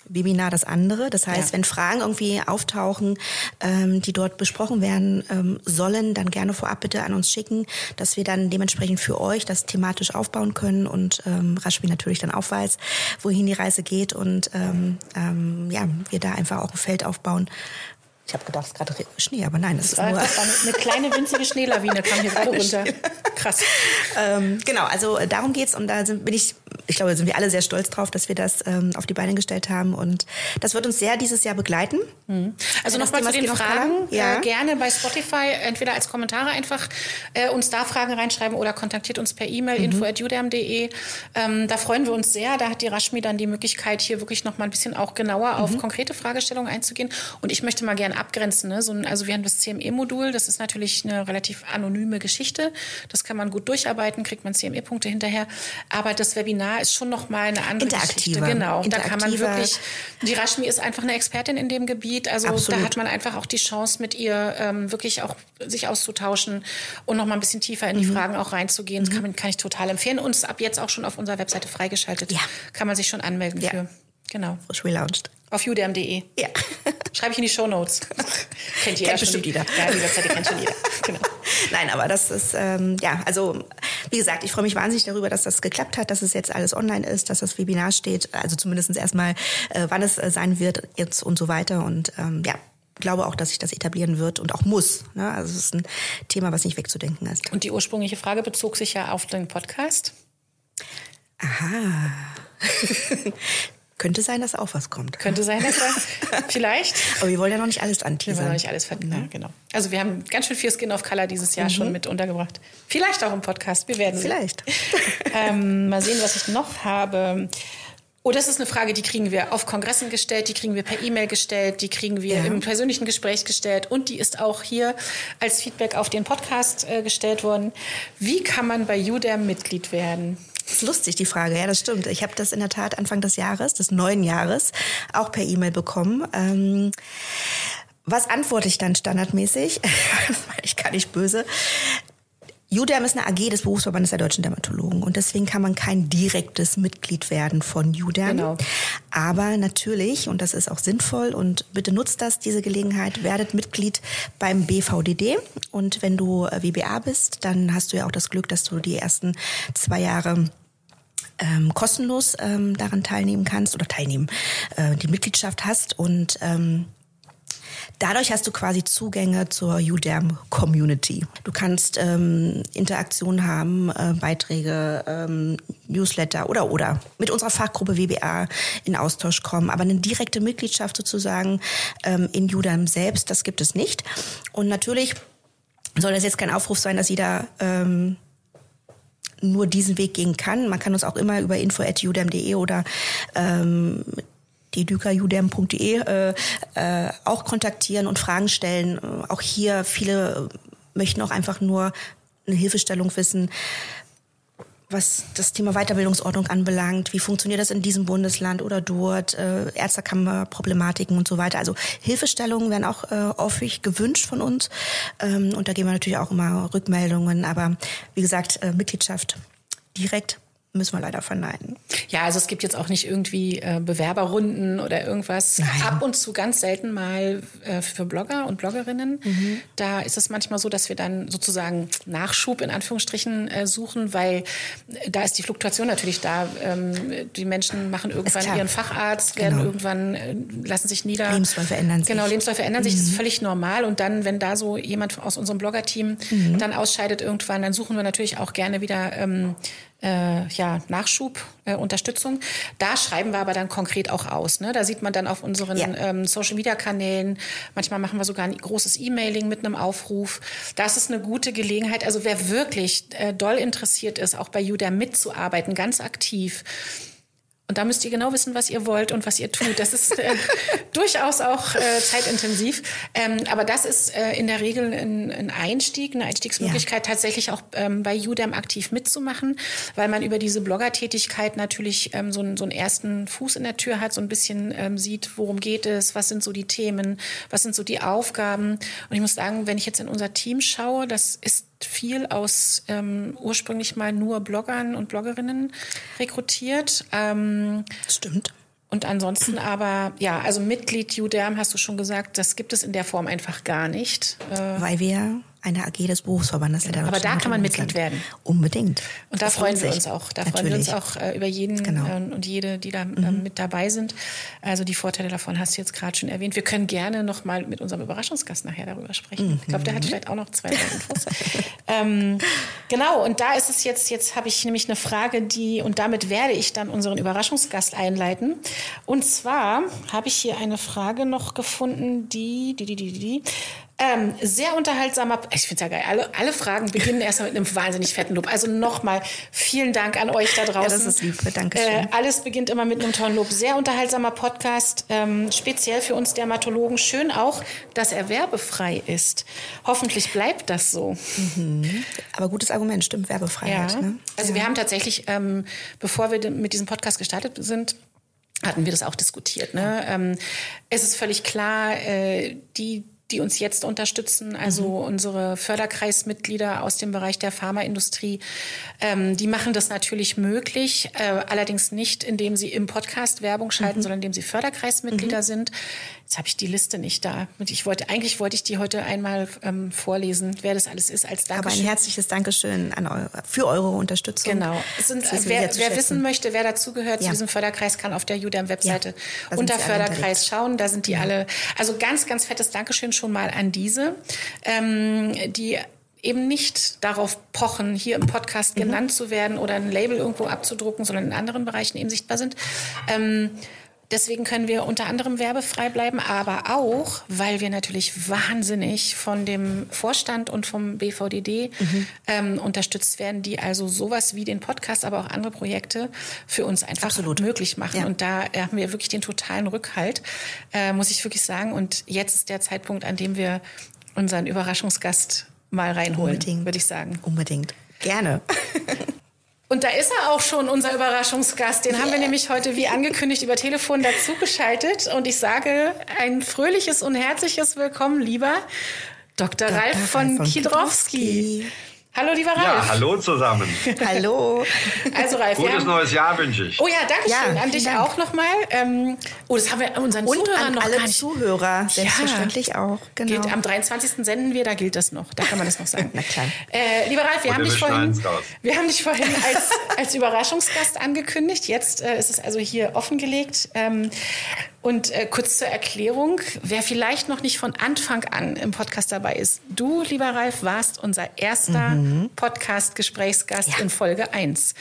Webinar das andere. Das heißt, ja. wenn Fragen irgendwie auftauchen, ähm, die dort besprochen werden ähm, sollen, dann gerne vorab bitte an uns schicken, dass wir dann dementsprechend für euch das thematisch aufbauen können und ähm, Rashmi natürlich dann auch weiß, wohin die Reise geht und ähm, ähm, ja, wir da einfach auch ein Feld aufbauen. Ich habe gedacht, es ist gerade Schnee, aber nein, das, das ist nur... Eine kleine winzige Schneelawine kam hier gerade runter. Krass. ähm, genau, also darum geht's und da sind, bin ich, ich glaube, sind wir alle sehr stolz drauf, dass wir das ähm, auf die Beine gestellt haben und das wird uns sehr dieses Jahr begleiten. Mhm. Also nochmal zu den Fragen, ja. äh, gerne bei Spotify entweder als Kommentare einfach äh, uns da Fragen reinschreiben oder kontaktiert uns per E-Mail mhm. info at udem punkt de. Ähm, da freuen wir uns sehr, da hat die Rashmi dann die Möglichkeit, hier wirklich nochmal ein bisschen auch genauer auf mhm. konkrete Fragestellungen einzugehen und ich möchte mal gerne abgrenzen. Ne? So ein, also wir haben das C M E-Modul, das ist natürlich eine relativ anonyme Geschichte. Das kann man gut durcharbeiten, kriegt man C M E-Punkte hinterher. Aber das Webinar ist schon noch mal eine andere Geschichte. Genau, da kann man wirklich, die Rashmi ist einfach eine Expertin in dem Gebiet. Also Absolut. Da hat man einfach auch die Chance, mit ihr ähm, wirklich auch sich auszutauschen und noch mal ein bisschen tiefer in die mhm. Fragen auch reinzugehen. Das kann, kann ich total empfehlen. Und ist ab jetzt auch schon auf unserer Webseite freigeschaltet. Ja. Kann man sich schon anmelden ja. für. Genau. Frisch relaunched. Auf udem punkt de. Ja. Schreibe ich in die Shownotes. Kennt jeder kennt bestimmt die, jeder. Ja, die Webseite kennt schon jeder. Genau. Nein, aber das ist, ähm, ja, also wie gesagt, ich freue mich wahnsinnig darüber, dass das geklappt hat, dass es jetzt alles online ist, dass das Webinar steht, also zumindest erstmal, äh, wann es äh, sein wird jetzt und so weiter und ähm, ja, glaube auch, dass sich das etablieren wird und auch muss. Ne? Also es ist ein Thema, was nicht wegzudenken ist. Und die ursprüngliche Frage bezog sich ja auf den Podcast. Aha. Könnte sein, dass auch was kommt. Könnte sein, dass da vielleicht. Aber wir wollen ja noch nicht alles anteasern. Wir wollen noch nicht alles verdienen, ja, genau. Also wir haben ganz schön viel Skin of Color dieses Jahr mhm. schon mit untergebracht. Vielleicht auch im Podcast, wir werden Vielleicht. ähm, mal sehen, was ich noch habe. Oh, das ist eine Frage, die kriegen wir auf Kongressen gestellt, die kriegen wir per E-Mail gestellt, die kriegen wir ja. im persönlichen Gespräch gestellt und die ist auch hier als Feedback auf den Podcast äh, gestellt worden. Wie kann man bei Udem Mitglied werden? Das ist lustig, die Frage. Ja, das stimmt. Ich habe das in der Tat Anfang des Jahres, des neuen Jahres, auch per E-Mail bekommen. Ähm, was antworte ich dann standardmäßig? Ich kann nicht böse. Udem ist eine A G des Berufsverbandes der Deutschen Dermatologen und deswegen kann man kein direktes Mitglied werden von Udem. Genau. Aber natürlich, und das ist auch sinnvoll und bitte nutzt das, diese Gelegenheit, werdet Mitglied beim B V D D und wenn du W B A bist, dann hast du ja auch das Glück, dass du die ersten zwei Jahre ähm, kostenlos ähm, daran teilnehmen kannst oder teilnehmen, äh, die Mitgliedschaft hast und ähm, dadurch hast du quasi Zugänge zur Udem-Community. Du kannst ähm, Interaktion haben, äh, Beiträge, ähm, Newsletter oder oder mit unserer Fachgruppe W B A in Austausch kommen. Aber eine direkte Mitgliedschaft sozusagen ähm, in Udem selbst, das gibt es nicht. Und natürlich soll das jetzt kein Aufruf sein, dass jeder ähm, nur diesen Weg gehen kann. Man kann uns auch immer über info at udem punkt de oder ähm, die düker udem punkt de äh, äh, auch kontaktieren und Fragen stellen. Auch hier, viele möchten auch einfach nur eine Hilfestellung wissen, was das Thema Weiterbildungsordnung anbelangt. Wie funktioniert das in diesem Bundesland oder dort? Äh, Ärztekammerproblematiken und so weiter. Also Hilfestellungen werden auch äh, häufig gewünscht von uns. Ähm, und da geben wir natürlich auch immer Rückmeldungen. Aber wie gesagt, äh, Mitgliedschaft direkt müssen wir leider verneinen. Ja, also es gibt jetzt auch nicht irgendwie äh, Bewerberrunden oder irgendwas. Nein. Ab und zu ganz selten mal äh, für Blogger und Bloggerinnen. Mhm. Da ist es manchmal so, dass wir dann sozusagen Nachschub in Anführungsstrichen äh, suchen, weil äh, da ist die Fluktuation natürlich da. Ähm, die Menschen machen irgendwann ihren Facharzt, werden genau. irgendwann äh, lassen sich nieder. Lebensläufe ändern sich. Genau, Lebensläufe ändern mhm. sich. Das ist völlig normal. Und dann, wenn da so jemand aus unserem Blogger-Team mhm. dann ausscheidet irgendwann, dann suchen wir natürlich auch gerne wieder ähm, Äh, ja, Nachschub, äh, Unterstützung. Da schreiben wir aber dann konkret auch aus. Ne? Da sieht man dann auf unseren ja. ähm, Social-Media-Kanälen, manchmal machen wir sogar ein großes E-Mailing mit einem Aufruf. Das ist eine gute Gelegenheit. Also wer wirklich äh, doll interessiert ist, auch bei Udem mitzuarbeiten, ganz aktiv, und da müsst ihr genau wissen, was ihr wollt und was ihr tut. Das ist äh, durchaus auch äh, zeitintensiv. Ähm, aber das ist äh, in der Regel ein, ein Einstieg, eine Einstiegsmöglichkeit, ja. tatsächlich auch ähm, bei Udem aktiv mitzumachen, weil man über diese Blogger-Tätigkeit natürlich ähm, so, einen, so einen ersten Fuß in der Tür hat, so ein bisschen ähm, sieht, worum geht es, was sind so die Themen, was sind so die Aufgaben. Und ich muss sagen, wenn ich jetzt in unser Team schaue, das ist viel aus ähm, ursprünglich mal nur Bloggern und Bloggerinnen rekrutiert. Ähm, Stimmt. Und ansonsten aber, ja, also Mitglied Juderm, hast du schon gesagt, das gibt es in der Form einfach gar nicht. Äh, Weil wir eine A G des Berufsverbandes genau, der Deutschen Aber da kann man Mitglied werden. Unbedingt. Und da das freuen wir uns auch. Da Natürlich. freuen wir uns auch äh, über jeden genau. äh, und jede, die da mhm. äh, mit dabei sind. Also die Vorteile davon hast du jetzt gerade schon erwähnt. Wir können gerne noch mal mit unserem Überraschungsgast nachher darüber sprechen. Mhm. Ich glaube, der hat vielleicht auch noch zwei Infos. ähm, genau, und da ist es jetzt, jetzt habe ich nämlich eine Frage, die, und damit werde ich dann unseren Überraschungsgast einleiten. Und zwar habe ich hier eine Frage noch gefunden, die, die, die, die, die, Ähm, sehr unterhaltsamer, ich finde es ja geil, alle, alle Fragen beginnen erstmal mit einem wahnsinnig fetten Lob. Also nochmal vielen Dank an euch da draußen. Ja, das ist lieb, danke schön. Äh, alles beginnt immer mit einem tollen Lob. Sehr unterhaltsamer Podcast, ähm, speziell für uns Dermatologen. Schön auch, dass er werbefrei ist. Hoffentlich bleibt das so. Mhm. Aber gutes Argument, stimmt, Werbefreiheit. Ja. Ne? Also ja. wir haben tatsächlich, ähm, bevor wir mit diesem Podcast gestartet sind, hatten wir das auch diskutiert. Ne? Ähm, es ist völlig klar, äh, die die uns jetzt unterstützen, also mhm. unsere Förderkreismitglieder aus dem Bereich der Pharmaindustrie, ähm, die machen das natürlich möglich, äh, allerdings nicht, indem sie im Podcast Werbung schalten, mhm. sondern indem sie Förderkreismitglieder mhm. sind. Jetzt habe ich die Liste nicht da. Und ich wollte, eigentlich wollte ich die heute einmal ähm, vorlesen, wer das alles ist, als Dankeschön. Aber ein herzliches Dankeschön an eure, für eure Unterstützung. Genau. Es sind, wer wer wissen möchte, wer dazugehört ja. zu diesem Förderkreis, kann auf der Juderm-Webseite ja, unter Förderkreis schauen. Da sind die ja. alle. Also ganz, ganz fettes Dankeschön schon mal an diese, ähm, die eben nicht darauf pochen, hier im Podcast mhm. genannt zu werden oder ein Label irgendwo abzudrucken, sondern in anderen Bereichen eben sichtbar sind. Ähm, Deswegen können wir unter anderem werbefrei bleiben, aber auch, weil wir natürlich wahnsinnig von dem Vorstand und vom B V D D mhm. ähm, unterstützt werden, die also sowas wie den Podcast, aber auch andere Projekte für uns einfach Absolut. möglich machen. Ja. Und da haben wir wirklich den totalen Rückhalt, äh, muss ich wirklich sagen. Und jetzt ist der Zeitpunkt, an dem wir unseren Überraschungsgast mal reinholen, würde ich sagen. Unbedingt. Gerne. Und da ist er auch schon, unser Überraschungsgast. Den yeah. haben wir nämlich heute, wie angekündigt, über Telefon dazugeschaltet. Und ich sage ein fröhliches und herzliches Willkommen, lieber Doktor Doktor Ralf von, von Kiedrowski. Hallo, lieber Ralf. Ja, hallo zusammen. Hallo. Also Ralf, Gutes wir haben, neues Jahr wünsche ich. Oh ja, danke schön. Ja, an dich Dank. auch nochmal. Ähm, oh, das haben wir unseren und Zuhörern an noch alle gar nicht. Zuhörer, selbstverständlich ja. auch. Genau. Gilt, am dreiundzwanzigsten senden wir, da gilt das noch. Da kann man das noch sagen. Na klar. Äh, lieber Ralf, wir haben, dich vorhin, wir haben dich vorhin als, als Überraschungsgast angekündigt. Jetzt äh, ist es also hier offengelegt. Ähm, Und äh, kurz zur Erklärung, wer vielleicht noch nicht von Anfang an im Podcast dabei ist. Du, lieber Ralf, warst unser erster mhm. Podcast-Gesprächsgast ja. in Folge eins.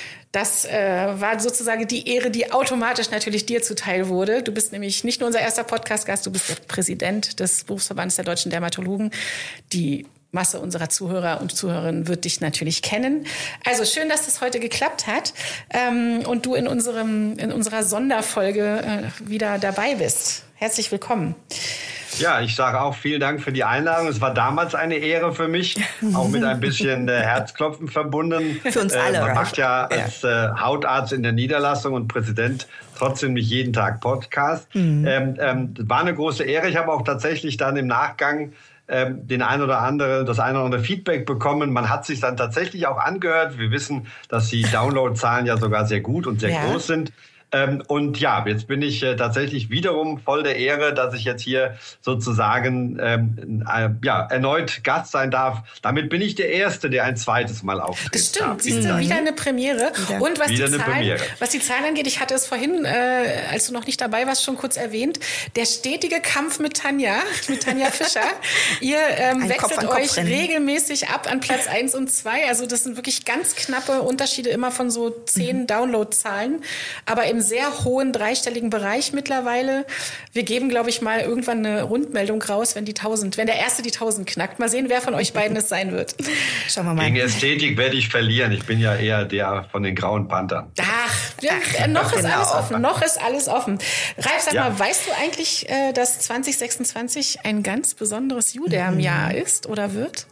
Das äh, war sozusagen die Ehre, die automatisch natürlich dir zuteil wurde. Du bist nämlich nicht nur unser erster Podcast-Gast, du bist der Präsident des Berufsverbandes der Deutschen Dermatologen. Die Masse unserer Zuhörer und Zuhörerinnen wird dich natürlich kennen. Also schön, dass das heute geklappt hat ähm, und du in unserem in unserer Sonderfolge äh, wieder dabei bist. Herzlich willkommen. Ja, ich sage auch vielen Dank für die Einladung. Es war damals eine Ehre für mich, auch mit ein bisschen äh, Herzklopfen verbunden. Für uns alle. Äh, man macht ja als äh, Hautarzt in der Niederlassung und Präsident trotzdem nicht jeden Tag Podcast. Mhm. Ähm, ähm, war eine große Ehre. Ich habe auch tatsächlich dann im Nachgang ähm, den ein oder andere, das ein oder andere Feedback bekommen. Man hat sich dann tatsächlich auch angehört. Wir wissen, dass die Downloadzahlen ja sogar sehr gut und sehr ja. groß sind. Ähm, und ja, jetzt bin ich äh, tatsächlich wiederum voll der Ehre, dass ich jetzt hier sozusagen ähm, äh, ja, erneut Gast sein darf. Damit bin ich der Erste, der ein zweites Mal auftritt. Das stimmt, siehst du, wieder eine Premiere. Wieder. Und was die, Zahlen, Premiere. was die Zahlen angeht, ich hatte es vorhin, äh, als du noch nicht dabei warst, schon kurz erwähnt, der stetige Kampf mit Tanja, mit Tanja Fischer. Ihr ähm, wechselt euch regelmäßig ab an Platz eins und zwei. Also das sind wirklich ganz knappe Unterschiede, immer von so zehn mhm. Downloadzahlen. Aber im sehr hohen dreistelligen Bereich mittlerweile. Wir geben, glaube ich, mal irgendwann eine Rundmeldung raus, wenn die tausend, wenn der Erste die tausend knackt. Mal sehen, wer von euch beiden es sein wird. Schauen wir mal. Gegen Ästhetik werde ich verlieren. Ich bin ja eher der von den Grauen Panthern. Ach, ja, Ach noch ist genau. alles offen. Noch ist alles offen. Ralf, sag ja. mal, weißt du eigentlich, dass zwanzig sechsundzwanzig ein ganz besonderes Juderm-Jahr mhm. ist oder wird?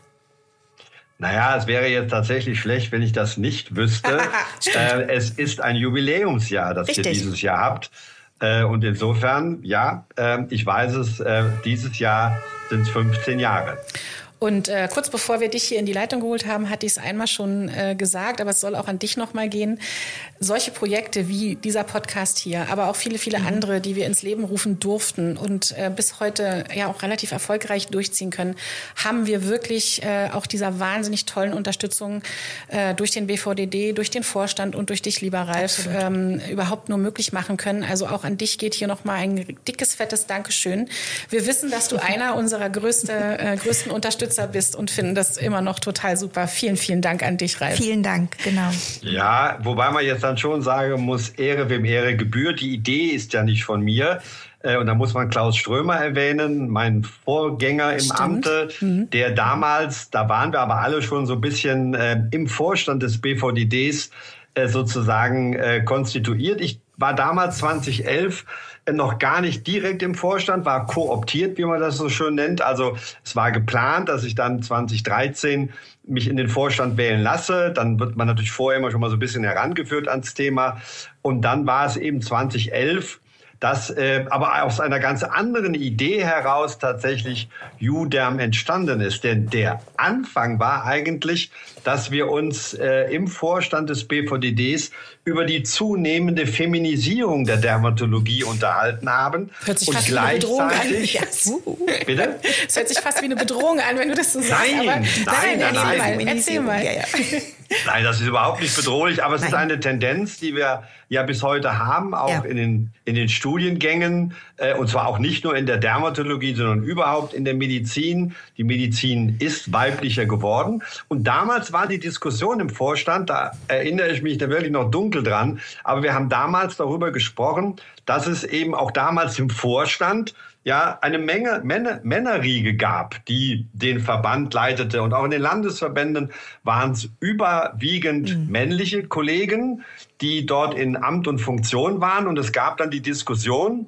Naja, es wäre jetzt tatsächlich schlecht, wenn ich das nicht wüsste. äh, es ist ein Jubiläumsjahr, das Richtig. ihr dieses Jahr habt. Äh, und insofern, ja, äh, ich weiß es, äh, dieses Jahr sind es fünfzehn Jahre. Und äh, kurz bevor wir dich hier in die Leitung geholt haben, hatte ich es einmal schon äh, gesagt, aber es soll auch an dich nochmal gehen. Solche Projekte wie dieser Podcast hier, aber auch viele, viele mhm. andere, die wir ins Leben rufen durften und äh, bis heute ja auch relativ erfolgreich durchziehen können, haben wir wirklich äh, auch dieser wahnsinnig tollen Unterstützung äh, durch den B V D D, durch den Vorstand und durch dich, lieber Ralf, ähm, überhaupt nur möglich machen können. Also auch an dich geht hier nochmal ein dickes, fettes Dankeschön. Wir wissen, dass du einer unserer größte, äh, größten Unterstützer bist und finden das immer noch total super. Vielen, vielen Dank an dich, Ralf. Vielen Dank, genau. Ja, wobei man jetzt dann schon sagen muss, Ehre wem Ehre gebührt. Die Idee ist ja nicht von mir. Und da muss man Klaus Strömer erwähnen, mein Vorgänger im Stimmt. Amte, mhm. der damals, da waren wir aber alle schon so ein bisschen äh, im Vorstand des B V D Ds äh, sozusagen äh, konstituiert. Ich war damals zweitausendelf äh, noch gar nicht direkt im Vorstand, war kooptiert, wie man das so schön nennt. Also es war geplant, dass ich dann zweitausenddreizehn mich in den Vorstand wählen lasse. Dann wird man natürlich vorher immer schon mal so ein bisschen herangeführt ans Thema. Und dann war es eben zweitausendelf, dass äh, aber aus einer ganz anderen Idee heraus tatsächlich UDerm entstanden ist. Denn der Anfang war eigentlich, dass wir uns äh, im Vorstand des B V D Ds über die zunehmende Feminisierung der Dermatologie unterhalten haben. Hört sich und fast wie eine Bedrohung an. yes. Bitte? Es hört sich fast wie eine Bedrohung an, wenn du das so sagst. Nein, aber, nein, nein, nein, erzähl nein. mal, erzähl mal. Ja, ja. Nein, das ist überhaupt nicht bedrohlich, aber es Nein. ist eine Tendenz, die wir ja bis heute haben, auch Ja. in den, in den Studiengängen, äh, und zwar auch nicht nur in der Dermatologie, sondern überhaupt in der Medizin. Die Medizin ist weiblicher geworden. Und damals war die Diskussion im Vorstand, da erinnere ich mich da wirklich noch dunkel dran, aber wir haben damals darüber gesprochen, dass es eben auch damals im Vorstand ja eine Menge Männer, Männerriege gab, die den Verband leitete. Und auch in den Landesverbänden waren es überwiegend mhm. männliche Kollegen, die dort in Amt und Funktion waren. Und es gab dann die Diskussion,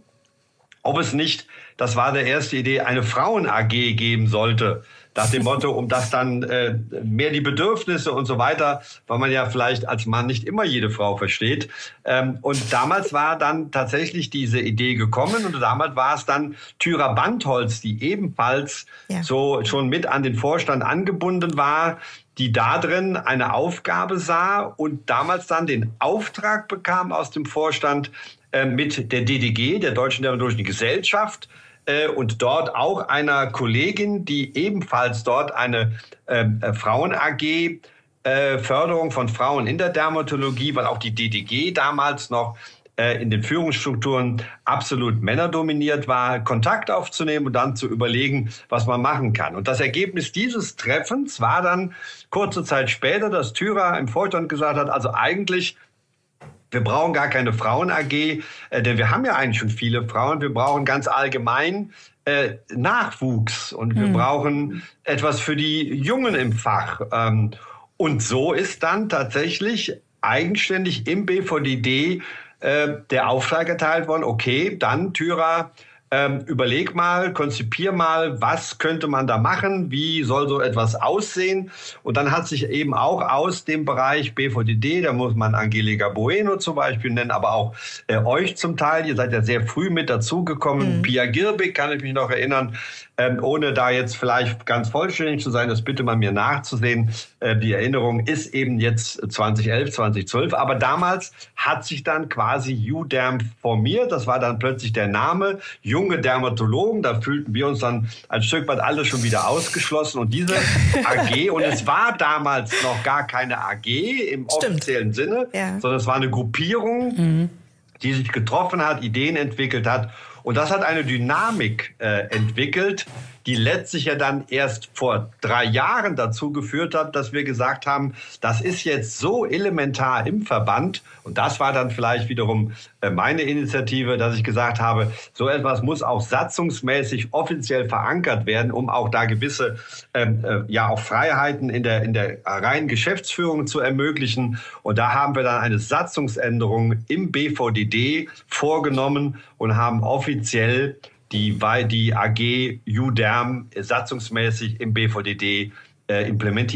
ob es nicht, das war der erste Idee, eine Frauen-A G geben sollte. Nach dem Motto, um das dann äh, mehr die Bedürfnisse und so weiter, weil man ja vielleicht als Mann nicht immer jede Frau versteht. Ähm, und damals war dann tatsächlich diese Idee gekommen und damals war es dann Thyra Bandholz, die ebenfalls ja. so schon mit an den Vorstand angebunden war, die da drin eine Aufgabe sah und damals dann den Auftrag bekam aus dem Vorstand äh, mit der D D G, der Deutschen Dermatologischen Gesellschaft, und dort auch einer Kollegin, die ebenfalls dort eine äh, Frauen-A G, äh, Förderung von Frauen in der Dermatologie, weil auch die D D G damals noch äh, in den Führungsstrukturen absolut männerdominiert war, Kontakt aufzunehmen und dann zu überlegen, was man machen kann. Und das Ergebnis dieses Treffens war dann kurze Zeit später, dass Thyra im Vorstand gesagt hat, also eigentlich wir brauchen gar keine Frauen-A G, äh, denn wir haben ja eigentlich schon viele Frauen. Wir brauchen ganz allgemein äh, Nachwuchs und wir mhm. brauchen etwas für die Jungen im Fach. Ähm, und so ist dann tatsächlich eigenständig im B V D D äh, der Auftrag erteilt worden, okay, dann Thyra, Ähm, überleg mal, konzipier mal, was könnte man da machen, wie soll so etwas aussehen. Und dann hat sich eben auch aus dem Bereich B V D D, da muss man Angelika Bueno zum Beispiel nennen, aber auch äh, euch zum Teil, ihr seid ja sehr früh mit dazugekommen, mhm. Pia Girbig kann ich mich noch erinnern, ähm, ohne da jetzt vielleicht ganz vollständig zu sein, das bitte man mir nachzusehen. Äh, die Erinnerung ist eben jetzt zweitausendelf, zweitausendzwölf, aber damals hat sich dann quasi UDerm formiert, das war dann plötzlich der Name, junge Dermatologen, da fühlten wir uns dann ein Stück weit alle schon wieder ausgeschlossen und diese A G, und es war damals noch gar keine A G im Stimmt. offiziellen Sinne, ja. sondern es war eine Gruppierung, mhm. die sich getroffen hat, Ideen entwickelt hat und das hat eine Dynamik äh, entwickelt, die letztlich ja dann erst vor drei Jahren dazu geführt hat, dass wir gesagt haben, das ist jetzt so elementar im Verband. Und das war dann vielleicht wiederum meine Initiative, dass ich gesagt habe, so etwas muss auch satzungsmäßig offiziell verankert werden, um auch da gewisse ähm, äh, ja auch Freiheiten in der, in der reinen Geschäftsführung zu ermöglichen. Und da haben wir dann eine Satzungsänderung im B V D D vorgenommen und haben offiziell die, die A G UDerm satzungsmäßig im B V D D äh, implementiert.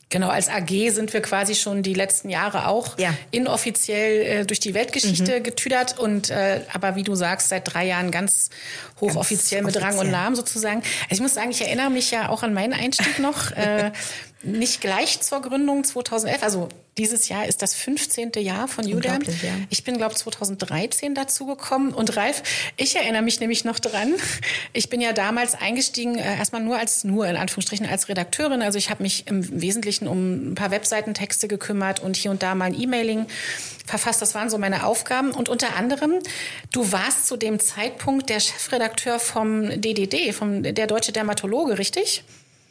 Genau, als A G sind wir quasi schon die letzten Jahre auch ja. inoffiziell äh, durch die Weltgeschichte mhm. getüdert. Und äh, aber wie du sagst, seit drei Jahren ganz hochoffiziell ganz mit offiziell. Rang und Namen sozusagen. Also ich muss sagen, ich erinnere mich ja auch an meinen Einstieg noch. äh, nicht gleich zur Gründung zweitausendelf, also dieses Jahr ist das fünfzehnte Jahr von UDAM. Ja. Ich bin, glaube ich, zweitausenddreizehn dazugekommen. Und Ralf, ich erinnere mich nämlich noch dran. Ich bin ja damals eingestiegen, äh, erstmal nur als, nur in Anführungsstrichen, als Redakteurin. Also ich habe mich im Wesentlichen um ein paar Webseitentexte gekümmert und hier und da mal ein E-Mailing verfasst. Das waren so meine Aufgaben. Und unter anderem, du warst zu dem Zeitpunkt der Chefredakteur vom D D D, vom der Deutsche Dermatologe, richtig?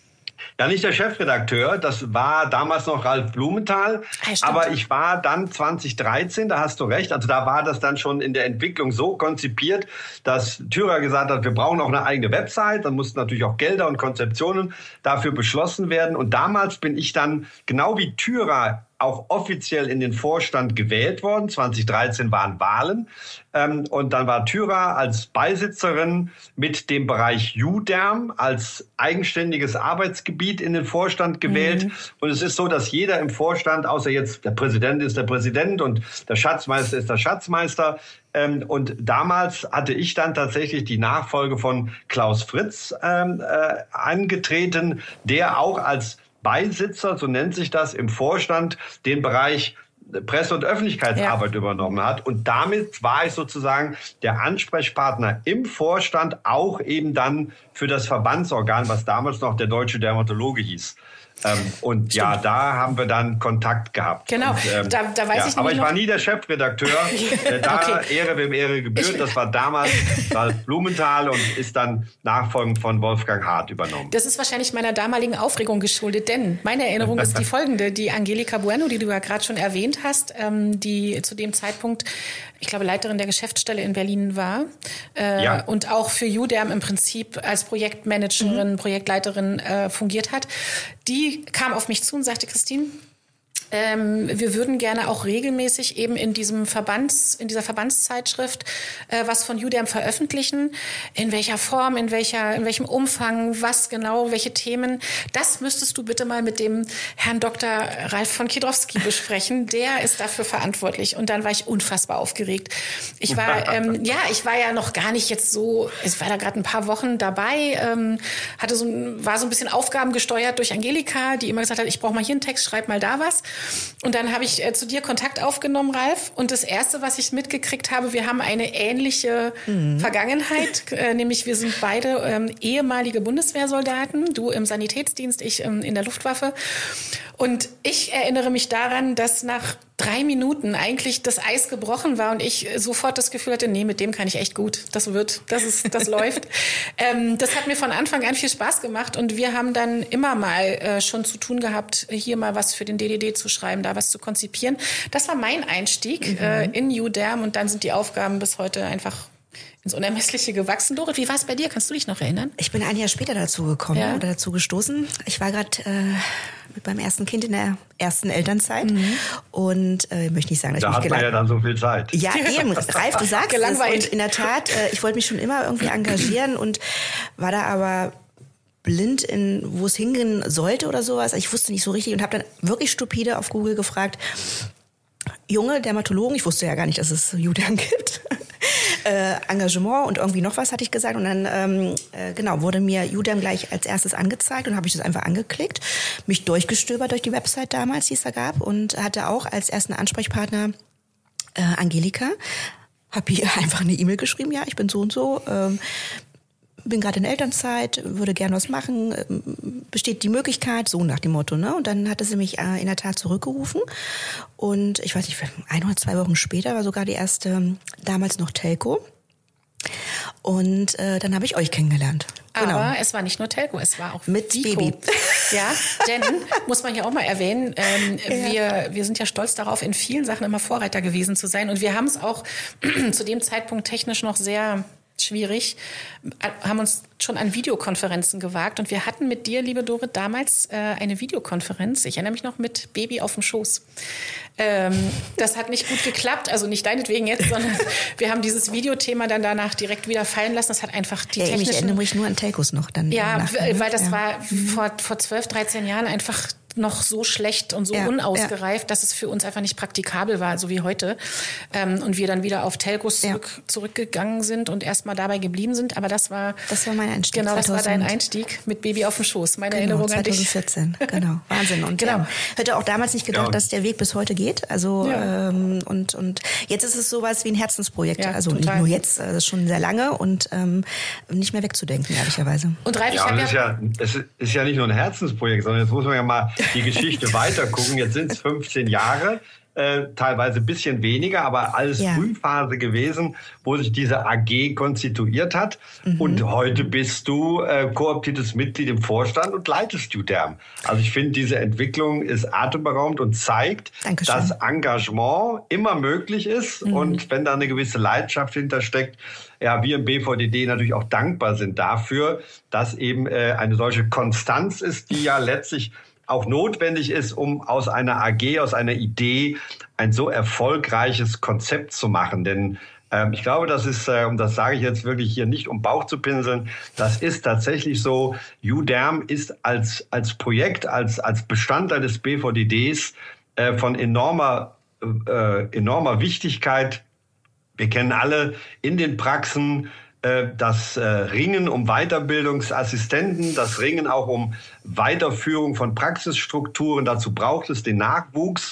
Ja, nicht der Chefredakteur, das war damals noch Ralf Blumenthal, ja, aber ich war dann zwanzig dreizehn, da hast du recht, also da war das dann schon in der Entwicklung so konzipiert, dass Thürer gesagt hat, wir brauchen auch eine eigene Website, dann mussten natürlich auch Gelder und Konzeptionen dafür beschlossen werden und damals bin ich dann, genau wie Thürer, auch offiziell in den Vorstand gewählt worden. zwanzig dreizehn waren Wahlen. Ähm, und dann war Thürer als Beisitzerin mit dem Bereich UDAM als eigenständiges Arbeitsgebiet in den Vorstand gewählt. Mhm. Und es ist so, dass jeder im Vorstand, außer jetzt der Präsident ist der Präsident und der Schatzmeister ist der Schatzmeister. Ähm, und damals hatte ich dann tatsächlich die Nachfolge von Klaus Fritz ähm, äh, angetreten, der auch als Beisitzer, so nennt sich das, im Vorstand den Bereich Presse- und Öffentlichkeitsarbeit ja. übernommen hat. Und damit war ich sozusagen der Ansprechpartner im Vorstand, auch eben dann für das Verbandsorgan, was damals noch der Deutsche Dermatologe hieß. Ähm, und Stimmt. ja, da haben wir dann Kontakt gehabt. Genau, und, ähm, da, da weiß ja, ich Aber ich noch. war nie der Chefredakteur. äh, da okay. Ehre wem Ehre gebührt. Ich, das war damals Ralf Blumenthal und ist dann nachfolgend von Wolfgang Hart übernommen. Das ist wahrscheinlich meiner damaligen Aufregung geschuldet, denn meine Erinnerung ist die folgende. Die Angelika Bueno, die du ja gerade schon erwähnt hast, ähm, die zu dem Zeitpunkt, ich glaube, Leiterin der Geschäftsstelle in Berlin war äh, ja. und auch für UDAM im Prinzip als Projektmanagerin, mhm. Projektleiterin äh, fungiert hat, die kam auf mich zu und sagte, Christine, Ähm, wir würden gerne auch regelmäßig eben in diesem Verbands, in dieser Verbandszeitschrift äh, was von UDAM veröffentlichen. In welcher Form, in welcher, in welchem Umfang, was genau, welche Themen. Das müsstest du bitte mal mit dem Herrn Doktor Ralf von Kiedrowski besprechen. Der ist dafür verantwortlich. Und dann war ich unfassbar aufgeregt. Ich war, ähm, ja, ich war ja noch gar nicht jetzt so, ich war da gerade ein paar Wochen dabei, ähm, hatte so, war so ein bisschen aufgabengesteuert durch Angelika, die immer gesagt hat, ich brauche mal hier einen Text, schreib mal da was. Und dann habe ich äh, zu dir Kontakt aufgenommen, Ralf. Und das Erste, was ich mitgekriegt habe, wir haben eine ähnliche mhm. Vergangenheit. Äh, nämlich wir sind beide ähm, ehemalige Bundeswehrsoldaten. Du im Sanitätsdienst, ich ähm, in der Luftwaffe. Und ich erinnere mich daran, dass nach drei Minuten eigentlich das Eis gebrochen war und ich sofort das Gefühl hatte, nee, mit dem kann ich echt gut. Das wird, das ist, das läuft. Ähm, das hat mir von Anfang an viel Spaß gemacht und wir haben dann immer mal äh, schon zu tun gehabt, hier mal was für den D D D zu schreiben, da was zu konzipieren. Das war mein Einstieg mhm. äh, in UDAM und dann sind die Aufgaben bis heute einfach ins Unermessliche gewachsen. Dorit, wie war es bei dir? Kannst du dich noch erinnern? Ich bin ein Jahr später dazu gekommen ja. oder dazu gestoßen. Ich war gerade äh, mit meinem ersten Kind in der ersten Elternzeit mhm. und äh, ich möchte nicht sagen, dass da ich mich hat man ja dann so viel Zeit. Ja, eben. Ralf, du sagst es. Und in der Tat, äh, ich wollte mich schon immer irgendwie engagieren und war da aber blind in, wo es hingehen sollte oder sowas. Ich wusste nicht so richtig und habe dann wirklich stupide auf Google gefragt, junge Dermatologen, ich wusste ja gar nicht, dass es UDAM gibt, äh, Engagement und irgendwie noch was hatte ich gesagt und dann ähm, äh, genau wurde mir UDAM gleich als erstes angezeigt und habe ich das einfach angeklickt, mich durchgestöbert durch die Website damals, die es da gab und hatte auch als ersten Ansprechpartner äh, Angelika, habe ihr einfach eine E-Mail geschrieben, ja, ich bin so und so, ähm, bin gerade in Elternzeit, würde gerne was machen, besteht die Möglichkeit, so nach dem Motto, ne? Und dann hatte sie mich äh, in der Tat zurückgerufen und ich weiß nicht, ein oder zwei Wochen später war sogar die erste, damals noch Telco. Und äh, dann habe ich euch kennengelernt. Genau. Aber es war nicht nur Telco, es war auch mit Vico. Baby. Ja, denn, muss man ja auch mal erwähnen, ähm, ja. wir, wir sind ja stolz darauf, in vielen Sachen immer Vorreiter gewesen zu sein. Und wir haben es auch zu dem Zeitpunkt technisch noch sehr schwierig, haben uns schon an Videokonferenzen gewagt und wir hatten mit dir, liebe Dorit, damals äh, eine Videokonferenz, ich erinnere mich noch, mit Baby auf dem Schoß. Ähm, das hat nicht gut geklappt, also nicht deinetwegen jetzt, sondern wir haben dieses Videothema dann danach direkt wieder fallen lassen. Das hat einfach die ja, technischen... Ich erinnere mich nur an Telcos noch. Dann ja, weil das ja. war vor, vor zwölf, dreizehn Jahren einfach noch so schlecht und so ja, unausgereift, ja. dass es für uns einfach nicht praktikabel war, so wie heute. Ähm, und wir dann wieder auf Telcos zurück, ja. zurückgegangen sind und erstmal dabei geblieben sind. Aber das war, das war mein Einstieg. Genau, zweitausend. Das war dein Einstieg mit Baby auf dem Schoß. Meine genau, Erinnerung an dich. zwanzig vierzehn, genau. Wahnsinn. Und genau. ähm, hätte auch damals nicht gedacht, ja. dass der Weg bis heute geht. Also ja. ähm, und, und jetzt ist es sowas wie ein Herzensprojekt. Ja, also total. Nicht nur jetzt, also schon sehr lange und ähm, nicht mehr wegzudenken, ehrlicherweise. Und Ralf, ja, ich und ja ist ja, es ist ja nicht nur ein Herzensprojekt, sondern jetzt muss man ja mal die Geschichte weiter gucken. Jetzt sind es fünfzehn Jahre. Äh, teilweise ein bisschen weniger, aber alles ja. Frühphase gewesen, wo sich diese A G konstituiert hat. Mhm. Und heute bist du äh, kooptiertes Mitglied im Vorstand und leitest UDerm. Also ich finde, diese Entwicklung ist atemberaubend und zeigt, Dankeschön. Dass Engagement immer möglich ist. Mhm. Und wenn da eine gewisse Leidenschaft hintersteckt, ja, wir im B V D D natürlich auch dankbar sind dafür, dass eben äh, eine solche Konstanz ist, die ja letztlich auch notwendig ist, um aus einer A G, aus einer Idee ein so erfolgreiches Konzept zu machen. Denn ähm, ich glaube, das ist, äh, und das sage ich jetzt wirklich hier nicht, um Bauch zu pinseln, das ist tatsächlich so, UDerm ist als, als Projekt, als, als Bestandteil des B V D Ds äh, von enormer, äh, enormer Wichtigkeit. Wir kennen alle in den Praxen das Ringen um Weiterbildungsassistenten, das Ringen auch um Weiterführung von Praxisstrukturen. Dazu braucht es den Nachwuchs.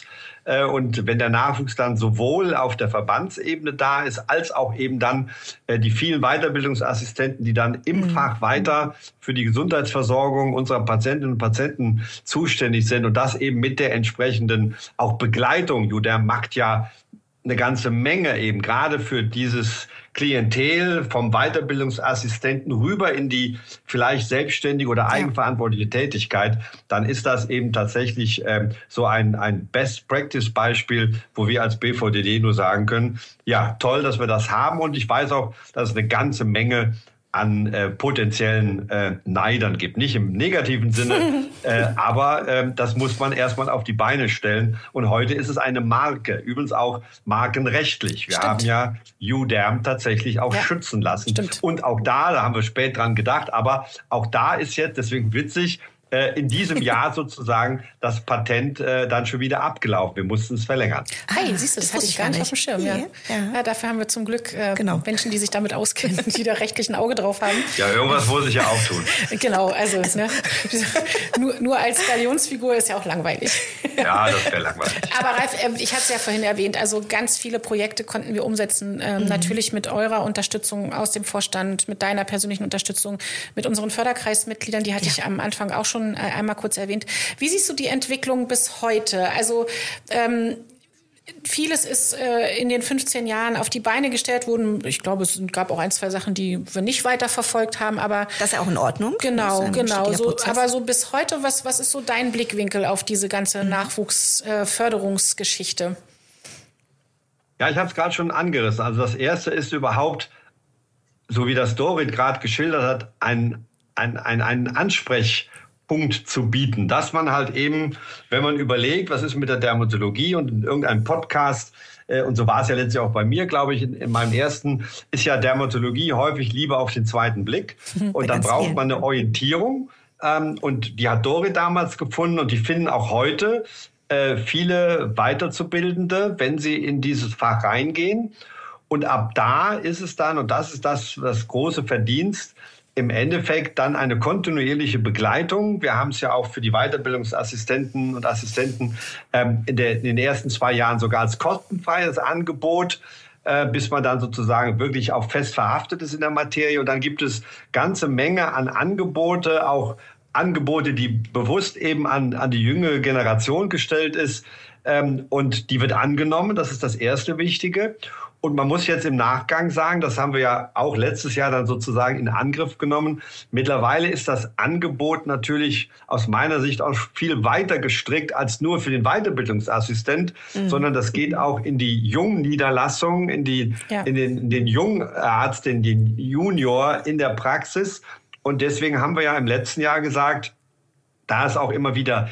Und wenn der Nachwuchs dann sowohl auf der Verbandsebene da ist, als auch eben dann die vielen Weiterbildungsassistenten, die dann im mhm. Fach weiter für die Gesundheitsversorgung unserer Patientinnen und Patienten zuständig sind und das eben mit der entsprechenden auch Begleitung. UDerm macht ja eine ganze Menge eben gerade für dieses Klientel vom Weiterbildungsassistenten rüber in die vielleicht selbstständige oder eigenverantwortliche Tätigkeit, dann ist das eben tatsächlich ähm, so ein, ein Best-Practice-Beispiel, wo wir als B V D D nur sagen können, ja, toll, dass wir das haben und ich weiß auch, dass es eine ganze Menge an äh, potenziellen äh, Neidern gibt. Nicht im negativen Sinne, äh, aber äh, das muss man erstmal auf die Beine stellen. Und heute ist es eine Marke, übrigens auch markenrechtlich. Wir Stimmt. haben ja UDerm tatsächlich auch ja. schützen lassen. Stimmt. Und auch da, da haben wir spät dran gedacht, aber auch da ist jetzt, deswegen witzig, in diesem Jahr sozusagen das Patent äh, dann schon wieder abgelaufen. Wir mussten es verlängern. Hey, siehst du, das, das hatte ich gar nicht auf dem Schirm. Ja. Ja. Ja, dafür haben wir zum Glück äh, genau. Menschen, die sich damit auskennen, die da rechtlich ein Auge drauf haben. Ja, irgendwas muss ich ja auch tun. Genau, also, also. Ne, nur, nur als Galionsfigur ist ja auch langweilig. Ja, das wäre langweilig. Aber Ralf, ich hatte es ja vorhin erwähnt, also ganz viele Projekte konnten wir umsetzen. Ähm, mhm. Natürlich mit eurer Unterstützung aus dem Vorstand, mit deiner persönlichen Unterstützung, mit unseren Förderkreismitgliedern, die hatte ja. ich am Anfang auch schon einmal kurz erwähnt. Wie siehst du die Entwicklung bis heute? Also ähm, vieles ist äh, in den fünfzehn Jahren auf die Beine gestellt worden. Ich glaube, es gab auch ein, zwei Sachen, die wir nicht weiter verfolgt haben. Aber das ist ja auch in Ordnung. Genau, genau. So, aber so bis heute, was, was ist so dein Blickwinkel auf diese ganze mhm. Nachwuchsförderungsgeschichte? Äh, ja, ich habe es gerade schon angerissen. Also das Erste ist überhaupt, so wie das Dorit gerade geschildert hat, ein Ein, ein, einen Ansprechpunkt zu bieten, dass man halt eben, wenn man überlegt, was ist mit der Dermatologie und in irgendeinem Podcast, äh, und so war es ja letztlich auch bei mir, glaube ich, in, in meinem ersten, ist ja Dermatologie häufig lieber auf den zweiten Blick. Und dann braucht man eine Orientierung. Ähm, und die hat Dorit damals gefunden und die finden auch heute äh, viele Weiterzubildende, wenn sie in dieses Fach reingehen. Und ab da ist es dann, und das ist das, das große Verdienst, im Endeffekt dann eine kontinuierliche Begleitung. Wir haben es ja auch für die Weiterbildungsassistenten und Assistenten ähm, in, der, in den ersten zwei Jahren sogar als kostenfreies Angebot, äh, bis man dann sozusagen wirklich auch fest verhaftet ist in der Materie. Und dann gibt es ganze Menge an Angebote, auch Angebote, die bewusst eben an, an die jüngere Generation gestellt ist. Ähm, und die wird angenommen. Das ist das erste Wichtige. Und man muss jetzt im Nachgang sagen, das haben wir ja auch letztes Jahr dann sozusagen in Angriff genommen. Mittlerweile ist das Angebot natürlich aus meiner Sicht auch viel weiter gestrickt als nur für den Weiterbildungsassistent, mhm. sondern das geht auch in die Jungniederlassung, in, die, ja. in, den, in den Jungarzt, in den Junior in der Praxis. Und deswegen haben wir ja im letzten Jahr gesagt, da es auch immer wieder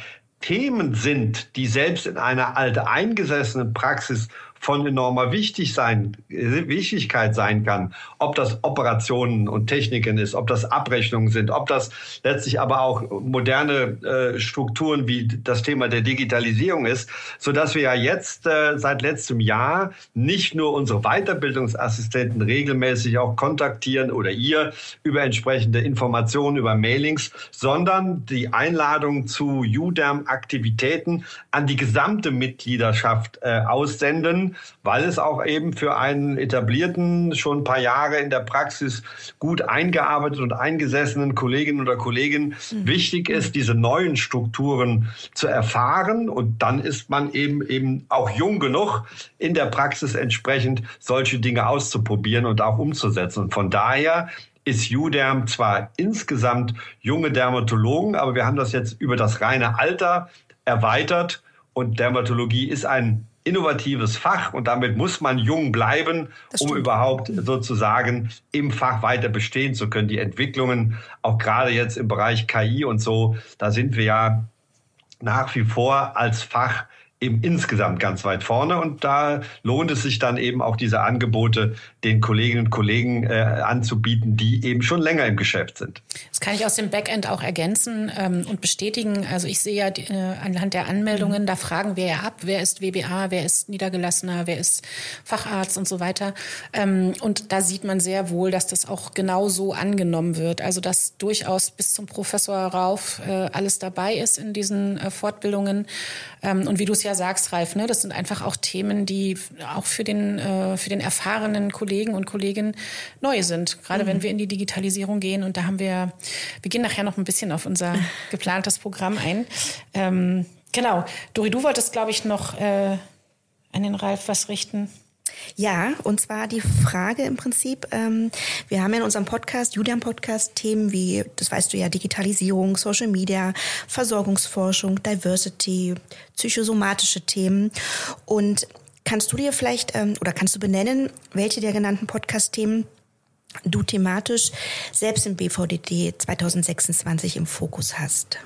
Themen sind, die selbst in einer alteingesessenen Praxis von enormer wichtig sein, Wichtigkeit sein kann, ob das Operationen und Techniken ist, ob das Abrechnungen sind, ob das letztlich aber auch moderne äh, Strukturen wie das Thema der Digitalisierung ist, sodass wir ja jetzt äh, seit letztem Jahr nicht nur unsere Weiterbildungsassistenten regelmäßig auch kontaktieren oder ihr über entsprechende Informationen, über Mailings, sondern die Einladung zu U D E M-Aktivitäten an die gesamte Mitgliedschaft äh, aussenden, weil es auch eben für einen etablierten, schon ein paar Jahre in der Praxis gut eingearbeiteten und eingesessenen Kolleginnen oder Kollegen mhm. wichtig ist, diese neuen Strukturen zu erfahren. Und dann ist man eben eben auch jung genug, in der Praxis entsprechend solche Dinge auszuprobieren und auch umzusetzen. Und von daher ist U D E M zwar insgesamt junge Dermatologen, aber wir haben das jetzt über das reine Alter erweitert. Und Dermatologie ist ein innovatives Fach und damit muss man jung bleiben, um überhaupt sozusagen im Fach weiter bestehen zu können. Die Entwicklungen, auch gerade jetzt im Bereich K I und so, da sind wir ja nach wie vor als Fach eben insgesamt ganz weit vorne. Und da lohnt es sich dann eben auch diese Angebote den Kolleginnen und Kollegen äh, anzubieten, die eben schon länger im Geschäft sind. Das kann ich aus dem Backend auch ergänzen ähm, und bestätigen. Also ich sehe ja äh, anhand der Anmeldungen, mhm. da fragen wir ja ab, wer ist W B A, wer ist Niedergelassener, wer ist Facharzt und so weiter. Ähm, und da sieht man sehr wohl, dass das auch genau so angenommen wird. Also dass durchaus bis zum Professor rauf äh, alles dabei ist in diesen äh, Fortbildungen. Ähm, und wie du es ja sagst, Ralf, ne, das sind einfach auch Themen, die auch für den, äh, für den erfahrenen Kollegen und Kolleginnen neu sind. Gerade mhm. wenn wir in die Digitalisierung gehen. Und da haben wir, wir gehen nachher noch ein bisschen auf unser geplantes Programm ein. Ähm, genau. Dori, du wolltest, glaube ich, noch äh, an den Ralf was richten. Ja, und zwar die Frage im Prinzip, ähm, wir haben ja in unserem Podcast, U D E M-Podcast, Themen wie, das weißt du ja, Digitalisierung, Social Media, Versorgungsforschung, Diversity, psychosomatische Themen. Und kannst du dir vielleicht, ähm, oder kannst du benennen, welche der genannten Podcast-Themen du thematisch selbst im B V D D zwanzig sechsundzwanzig im Fokus hast?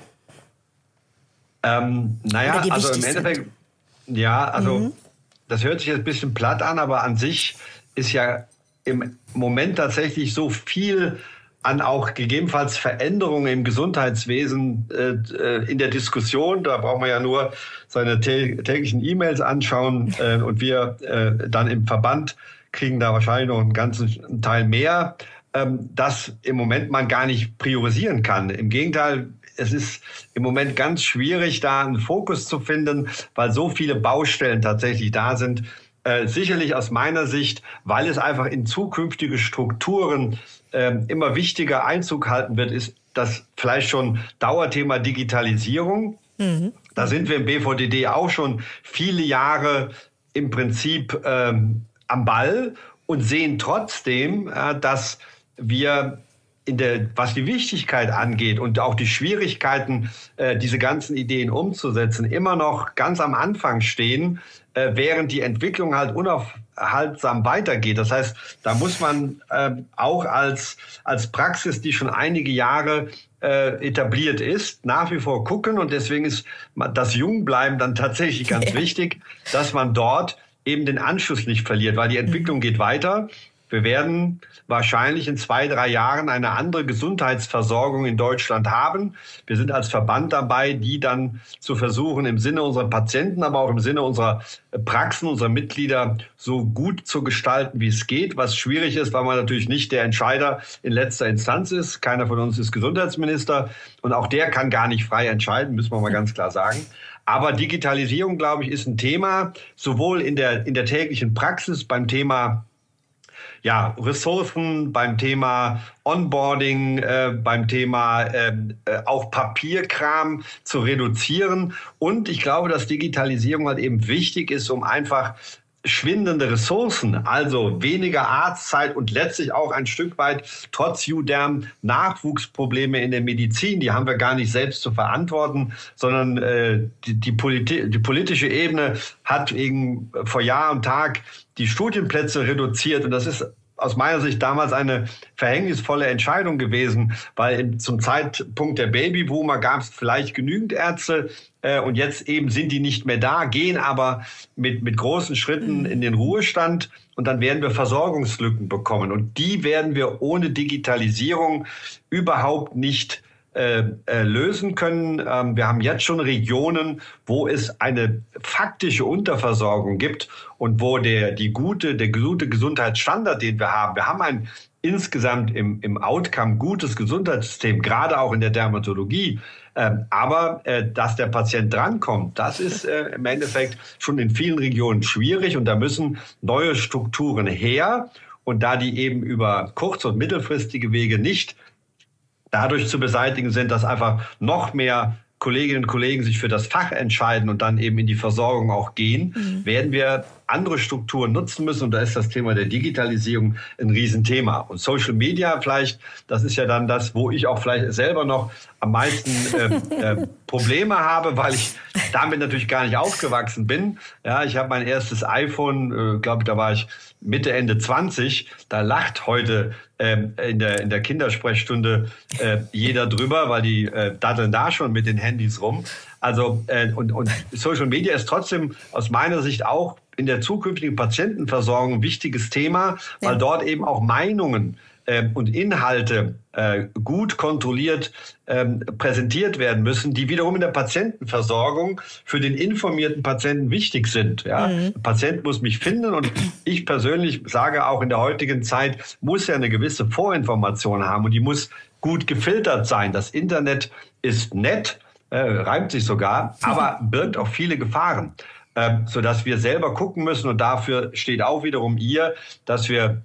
Ähm, naja, also im Endeffekt, sind. ja, also... Mhm. Das hört sich jetzt ein bisschen platt an, aber an sich ist ja im Moment tatsächlich so viel an auch gegebenenfalls Veränderungen im Gesundheitswesen äh, in der Diskussion. Da braucht man ja nur seine täglichen E-Mails anschauen äh, und wir äh, dann im Verband kriegen da wahrscheinlich noch einen ganzen Teil mehr, ähm, dass im Moment man gar nicht priorisieren kann. Im Gegenteil, es ist im Moment ganz schwierig, da einen Fokus zu finden, weil so viele Baustellen tatsächlich da sind. Äh, sicherlich aus meiner Sicht, weil es einfach in zukünftige Strukturen äh, immer wichtiger Einzug halten wird, ist das vielleicht schon Dauerthema Digitalisierung. Mhm. Da sind wir im B V D D auch schon viele Jahre im Prinzip ähm, am Ball und sehen trotzdem, äh, dass wir in der, was die Wichtigkeit angeht und auch die Schwierigkeiten, äh, diese ganzen Ideen umzusetzen, immer noch ganz am Anfang stehen, äh, während die Entwicklung halt unaufhaltsam weitergeht. Das heißt, da muss man äh, auch als, als Praxis, die schon einige Jahre äh, etabliert ist, nach wie vor gucken. Und deswegen ist das Jungbleiben dann tatsächlich ganz ja. wichtig, dass man dort eben den Anschluss nicht verliert, weil die Entwicklung mhm. geht weiter. Wir werden wahrscheinlich in zwei, drei Jahren eine andere Gesundheitsversorgung in Deutschland haben. Wir sind als Verband dabei, die dann zu versuchen, im Sinne unserer Patienten, aber auch im Sinne unserer Praxen, unserer Mitglieder so gut zu gestalten, wie es geht. Was schwierig ist, weil man natürlich nicht der Entscheider in letzter Instanz ist. Keiner von uns ist Gesundheitsminister und auch der kann gar nicht frei entscheiden, müssen wir mal ganz klar sagen. Aber Digitalisierung, glaube ich, ist ein Thema, sowohl in der, in der täglichen Praxis beim Thema ja, Ressourcen, beim Thema Onboarding, äh, beim Thema äh, auch Papierkram zu reduzieren. Und ich glaube, dass Digitalisierung halt eben wichtig ist, um einfach schwindende Ressourcen, also weniger Arztzeit und letztlich auch ein Stück weit trotz U D E M Nachwuchsprobleme in der Medizin, die haben wir gar nicht selbst zu verantworten, sondern äh, die, die, politi- die politische Ebene hat eben vor Jahr und Tag die Studienplätze reduziert und das ist aus meiner Sicht damals eine verhängnisvolle Entscheidung gewesen, weil zum Zeitpunkt der Babyboomer gab es vielleicht genügend Ärzte äh, und jetzt eben sind die nicht mehr da, gehen aber mit, mit großen Schritten in den Ruhestand und dann werden wir Versorgungslücken bekommen und die werden wir ohne Digitalisierung überhaupt nicht Äh, äh, lösen können. Ähm, wir haben jetzt schon Regionen, wo es eine faktische Unterversorgung gibt und wo der, die gute, der gute Gesundheitsstandard, den wir haben, wir haben ein insgesamt im, im Outcome gutes Gesundheitssystem, gerade auch in der Dermatologie. Ähm, aber äh, dass der Patient drankommt, das ist äh, im Endeffekt schon in vielen Regionen schwierig und da müssen neue Strukturen her. Und da die eben über kurz- und mittelfristige Wege nicht dadurch zu beseitigen sind, dass einfach noch mehr Kolleginnen und Kollegen sich für das Fach entscheiden und dann eben in die Versorgung auch gehen, mhm. werden wir andere Strukturen nutzen müssen. Und da ist das Thema der Digitalisierung ein Riesenthema. Und Social Media vielleicht, das ist ja dann das, wo ich auch vielleicht selber noch am meisten äh, äh, Probleme habe, weil ich damit natürlich gar nicht aufgewachsen bin. Ja, ich habe mein erstes iPhone, äh, glaube ich, da war ich Mitte, Ende zwanzig. Da lacht heute ähm, in der in der Kindersprechstunde äh, jeder drüber, weil die äh, daddeln da schon mit den Handys rum. Also äh, und, und Social Media ist trotzdem aus meiner Sicht auch in der zukünftigen Patientenversorgung ein wichtiges Thema, weil ja. dort eben auch Meinungen äh, und Inhalte äh, gut kontrolliert äh, präsentiert werden müssen, die wiederum in der Patientenversorgung für den informierten Patienten wichtig sind. Ja? Mhm. Der Patient muss mich finden und ich persönlich sage auch in der heutigen Zeit muss ja eine gewisse Vorinformation haben und die muss gut gefiltert sein. Das Internet ist nett, äh, reimt sich sogar, aber birgt auch viele Gefahren. Sodass wir selber gucken müssen und dafür steht auch wiederum ihr, dass wir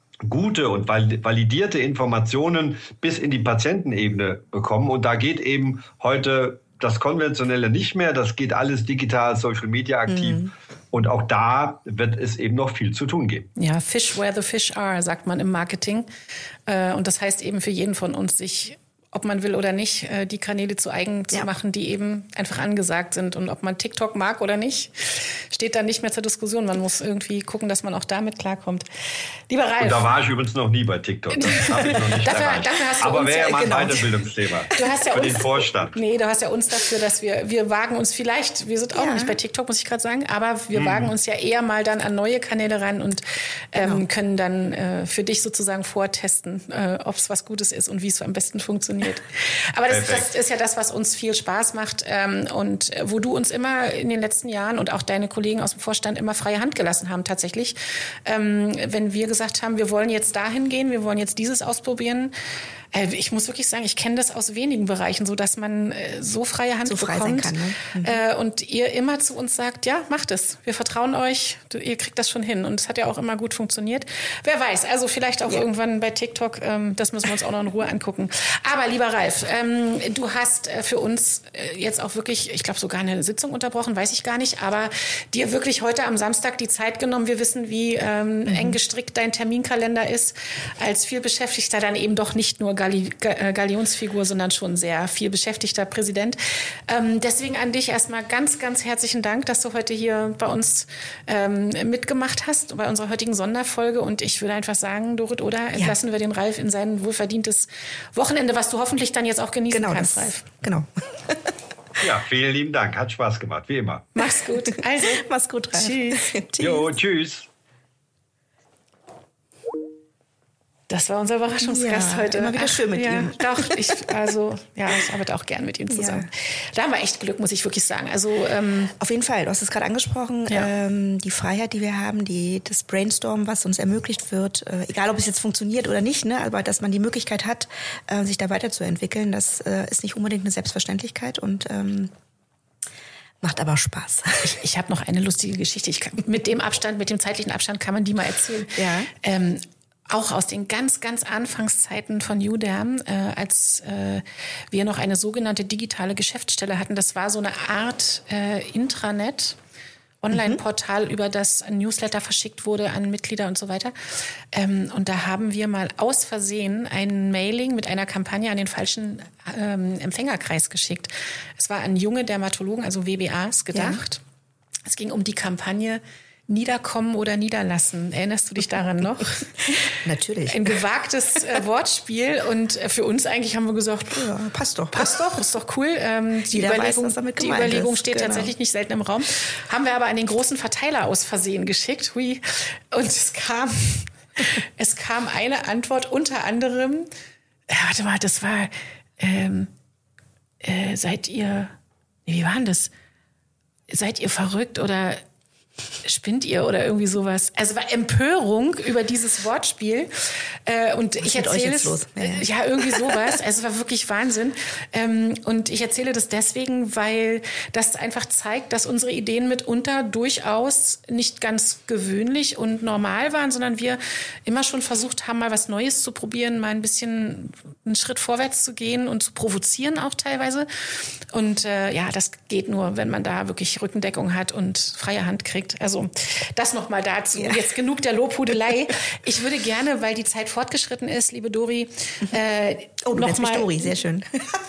gute und validierte Informationen bis in die Patientenebene bekommen. Und da geht eben heute das Konventionelle nicht mehr, das geht alles digital, Social Media aktiv. Mhm. Und auch da wird es eben noch viel zu tun geben. Ja, fish where the fish are, sagt man im Marketing. Und das heißt eben für jeden von uns, sich ob man will oder nicht, die Kanäle zu eigen zu ja. machen, die eben einfach angesagt sind. Und ob man TikTok mag oder nicht, steht da nicht mehr zur Diskussion. Man muss irgendwie gucken, dass man auch damit klarkommt. Lieber Ralf. Und da war ich übrigens noch nie bei TikTok. Das habe ich noch nicht dafür, erreicht. dafür hast du Aber uns wäre ja mal ein genau. Weiterbildungsthema du hast ja für uns, den Vorstand. Nee, du hast ja uns dafür, dass wir, wir wagen uns vielleicht, wir sind auch ja. noch nicht bei TikTok, muss ich gerade sagen, aber wir hm. wagen uns ja eher mal dann an neue Kanäle ran und ähm, genau. können dann äh, für dich sozusagen vortesten, äh, ob es was Gutes ist und wie es am besten funktioniert. Aber das, das ist ja das, was uns viel Spaß macht ähm, und wo du uns immer in den letzten Jahren und auch deine Kollegen aus dem Vorstand immer freie Hand gelassen haben tatsächlich. Ähm, wenn wir gesagt haben, wir wollen jetzt dahin gehen, wir wollen jetzt dieses ausprobieren. Äh, ich muss wirklich sagen, ich kenne das aus wenigen Bereichen, so dass man äh, so freie Hand so frei bekommt. Sein kann, ne? mhm. äh, und ihr immer zu uns sagt, ja, macht es. Wir vertrauen euch, du, ihr kriegt das schon hin. Und es hat ja auch immer gut funktioniert. Wer weiß, also vielleicht auch ja. irgendwann bei TikTok, ähm, das müssen wir uns auch noch in Ruhe angucken. Aber lieber Ralf, ähm, du hast äh, für uns äh, jetzt auch wirklich, ich glaube sogar eine Sitzung unterbrochen, weiß ich gar nicht, aber dir wirklich heute am Samstag die Zeit genommen. Wir wissen, wie ähm, mhm. eng gestrickt dein Terminkalender ist. Als vielbeschäftigter dann eben doch nicht nur Galli- Ga- Galionsfigur, sondern schon sehr viel beschäftigter Präsident. Ähm, deswegen an dich erstmal ganz, ganz herzlichen Dank, dass du heute hier bei uns ähm, mitgemacht hast, bei unserer heutigen Sonderfolge. Und ich würde einfach sagen, Dorit, oder entlassen ja. wir den Ralf in sein wohlverdientes Wochenende, was du hoffentlich dann jetzt auch genießen genau, kannst, das, Ralf. Genau. Ja, vielen lieben Dank. Hat Spaß gemacht, wie immer. Mach's gut. Also, mach's gut, Ralf. Tschüss. Jo, tschüss. Das war unser Überraschungsgast ja, heute. Immer wieder schön mit ja, ihm. Doch, ich, also, ja, ich arbeite auch gern mit ihm zusammen. Ja. Da haben wir echt Glück, muss ich wirklich sagen. Also, ähm, auf jeden Fall, du hast es gerade angesprochen, ja. ähm, die Freiheit, die wir haben, die, das Brainstorm, was uns ermöglicht wird, äh, egal ob es jetzt funktioniert oder nicht, ne, aber dass man die Möglichkeit hat, äh, sich da weiterzuentwickeln, das äh, ist nicht unbedingt eine Selbstverständlichkeit und ähm, macht aber Spaß. Ich, ich habe noch eine lustige Geschichte. Ich kann, mit dem Abstand, mit dem zeitlichen Abstand kann man die mal erzählen. Ja. Ähm, Auch aus den ganz, ganz Anfangszeiten von UDerm, äh, als äh, wir noch eine sogenannte digitale Geschäftsstelle hatten. Das war so eine Art äh, Intranet, Online-Portal, mhm. über das ein Newsletter verschickt wurde an Mitglieder und so weiter. Ähm, und da haben wir mal aus Versehen ein Mailing mit einer Kampagne an den falschen ähm, Empfängerkreis geschickt. Es war an junge Dermatologen, also W B As, gedacht. Ja. Es ging um die Kampagne Niederkommen oder niederlassen. Erinnerst du dich daran noch? Natürlich. Ein gewagtes äh, Wortspiel und äh, für uns eigentlich haben wir gesagt, ja, passt doch. Passt doch, ist doch cool. Ähm, die Jeder Überlegung, weiß, was damit die gemeint Überlegung ist. steht Genau. tatsächlich nicht selten im Raum. Haben wir aber an den großen Verteiler aus Versehen geschickt. Hui. Und es kam, es kam eine Antwort unter anderem, äh, warte mal, das war, ähm, äh, seid ihr, nee, wie war denn das? Seid ihr verrückt oder spinnt ihr oder irgendwie sowas? Also war Empörung über dieses Wortspiel. Äh, und Was ich ist mit euch erzähle jetzt es, los? Ja, äh, ja. ja, irgendwie sowas. Also es war wirklich Wahnsinn. Ähm, und ich erzähle das deswegen, weil das einfach zeigt, dass unsere Ideen mitunter durchaus nicht ganz gewöhnlich und normal waren, sondern wir immer schon versucht haben, mal was Neues zu probieren, mal ein bisschen einen Schritt vorwärts zu gehen und zu provozieren auch teilweise. Und äh, ja, das geht nur, wenn man da wirklich Rückendeckung hat und freie Hand kriegt. Also das nochmal dazu. Ja. Jetzt genug der Lobhudelei. Ich würde gerne, weil die Zeit fortgeschritten ist, liebe Dori, äh, Oh, du noch nennst mal, mich Dori, sehr schön.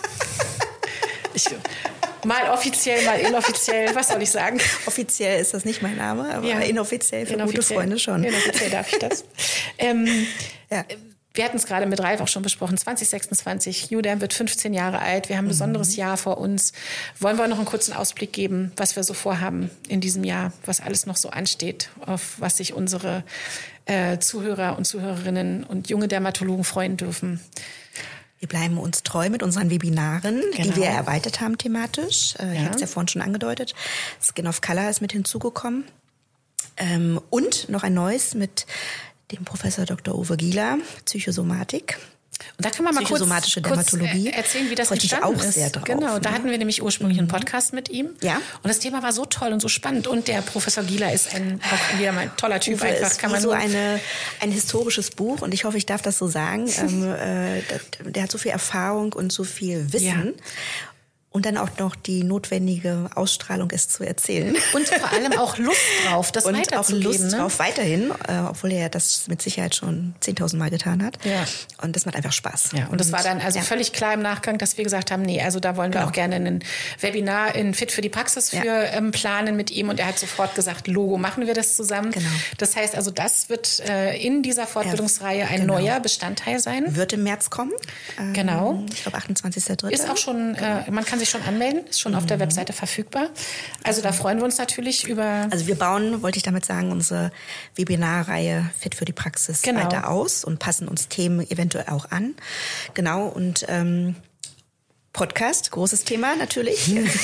ich, mal offiziell, mal inoffiziell, was soll ich sagen? Offiziell ist das nicht mein Name, aber Ja. inoffiziell für Inoffiziell. gute Freunde schon. Inoffiziell darf ich das. ähm, Ja. Wir hatten es gerade mit Ralf auch schon besprochen, zwanzig sechsundzwanzig, Judam wird fünfzehn Jahre alt, wir haben ein besonderes Jahr vor uns. Wollen wir noch einen kurzen Ausblick geben, was wir so vorhaben in diesem Jahr, was alles noch so ansteht, auf was sich unsere äh, Zuhörer und Zuhörerinnen und junge Dermatologen freuen dürfen? Wir bleiben uns treu mit unseren Webinaren, Genau. die wir erweitert haben thematisch. Äh, Ich Ja. habe es ja vorhin schon angedeutet. Skin of Color ist mit hinzugekommen. Ähm, und noch ein neues mit dem Professor Doktor Uwe Gieler, Psychosomatik. Und da kann man mal kurz, Psychosomatische kurz Dermatologie. äh, erzählen, wie das Freue ich mich entstanden auch ist. sehr drauf, Genau, da ne? hatten wir nämlich ursprünglich einen Podcast mit ihm. Ja. Und das Thema war so toll und so spannend. Und der Professor Gieler ist ein, auch wieder mal ein toller Typ. Uwe Einfach ist kann wie man so nur eine, ein historisches Buch und ich hoffe, ich darf das so sagen. ähm, äh, der, der hat so viel Erfahrung und so viel Wissen. Ja. Und dann auch noch die notwendige Ausstrahlung, es zu erzählen. Und vor allem auch Lust drauf, das Und auch weiterzugeben. Lust ne? drauf weiterhin, äh, obwohl er das mit Sicherheit schon zehntausend Mal getan hat. Ja. Und das macht einfach Spaß. Ja, und das war dann also ja. völlig klar im Nachgang, dass wir gesagt haben, nee, also da wollen wir Genau. auch gerne ein Webinar in Fit für die Praxis für Ja. ähm, planen mit ihm. Und er hat sofort gesagt, Logo, machen wir das zusammen. Genau. Das heißt also, das wird äh, in dieser Fortbildungsreihe ein genau. neuer Bestandteil sein. Wird im März kommen. Ähm, Genau. Ich glaube, achtundzwanzigster dritter Ist auch schon, äh, man kann sich schon anmelden, ist schon auf der Webseite verfügbar. Also da freuen wir uns natürlich über... Also wir bauen, wollte ich damit sagen, unsere Webinarreihe Fit für die Praxis Genau. weiter aus und passen uns Themen eventuell auch an. Genau, und ähm, Podcast, großes Thema natürlich.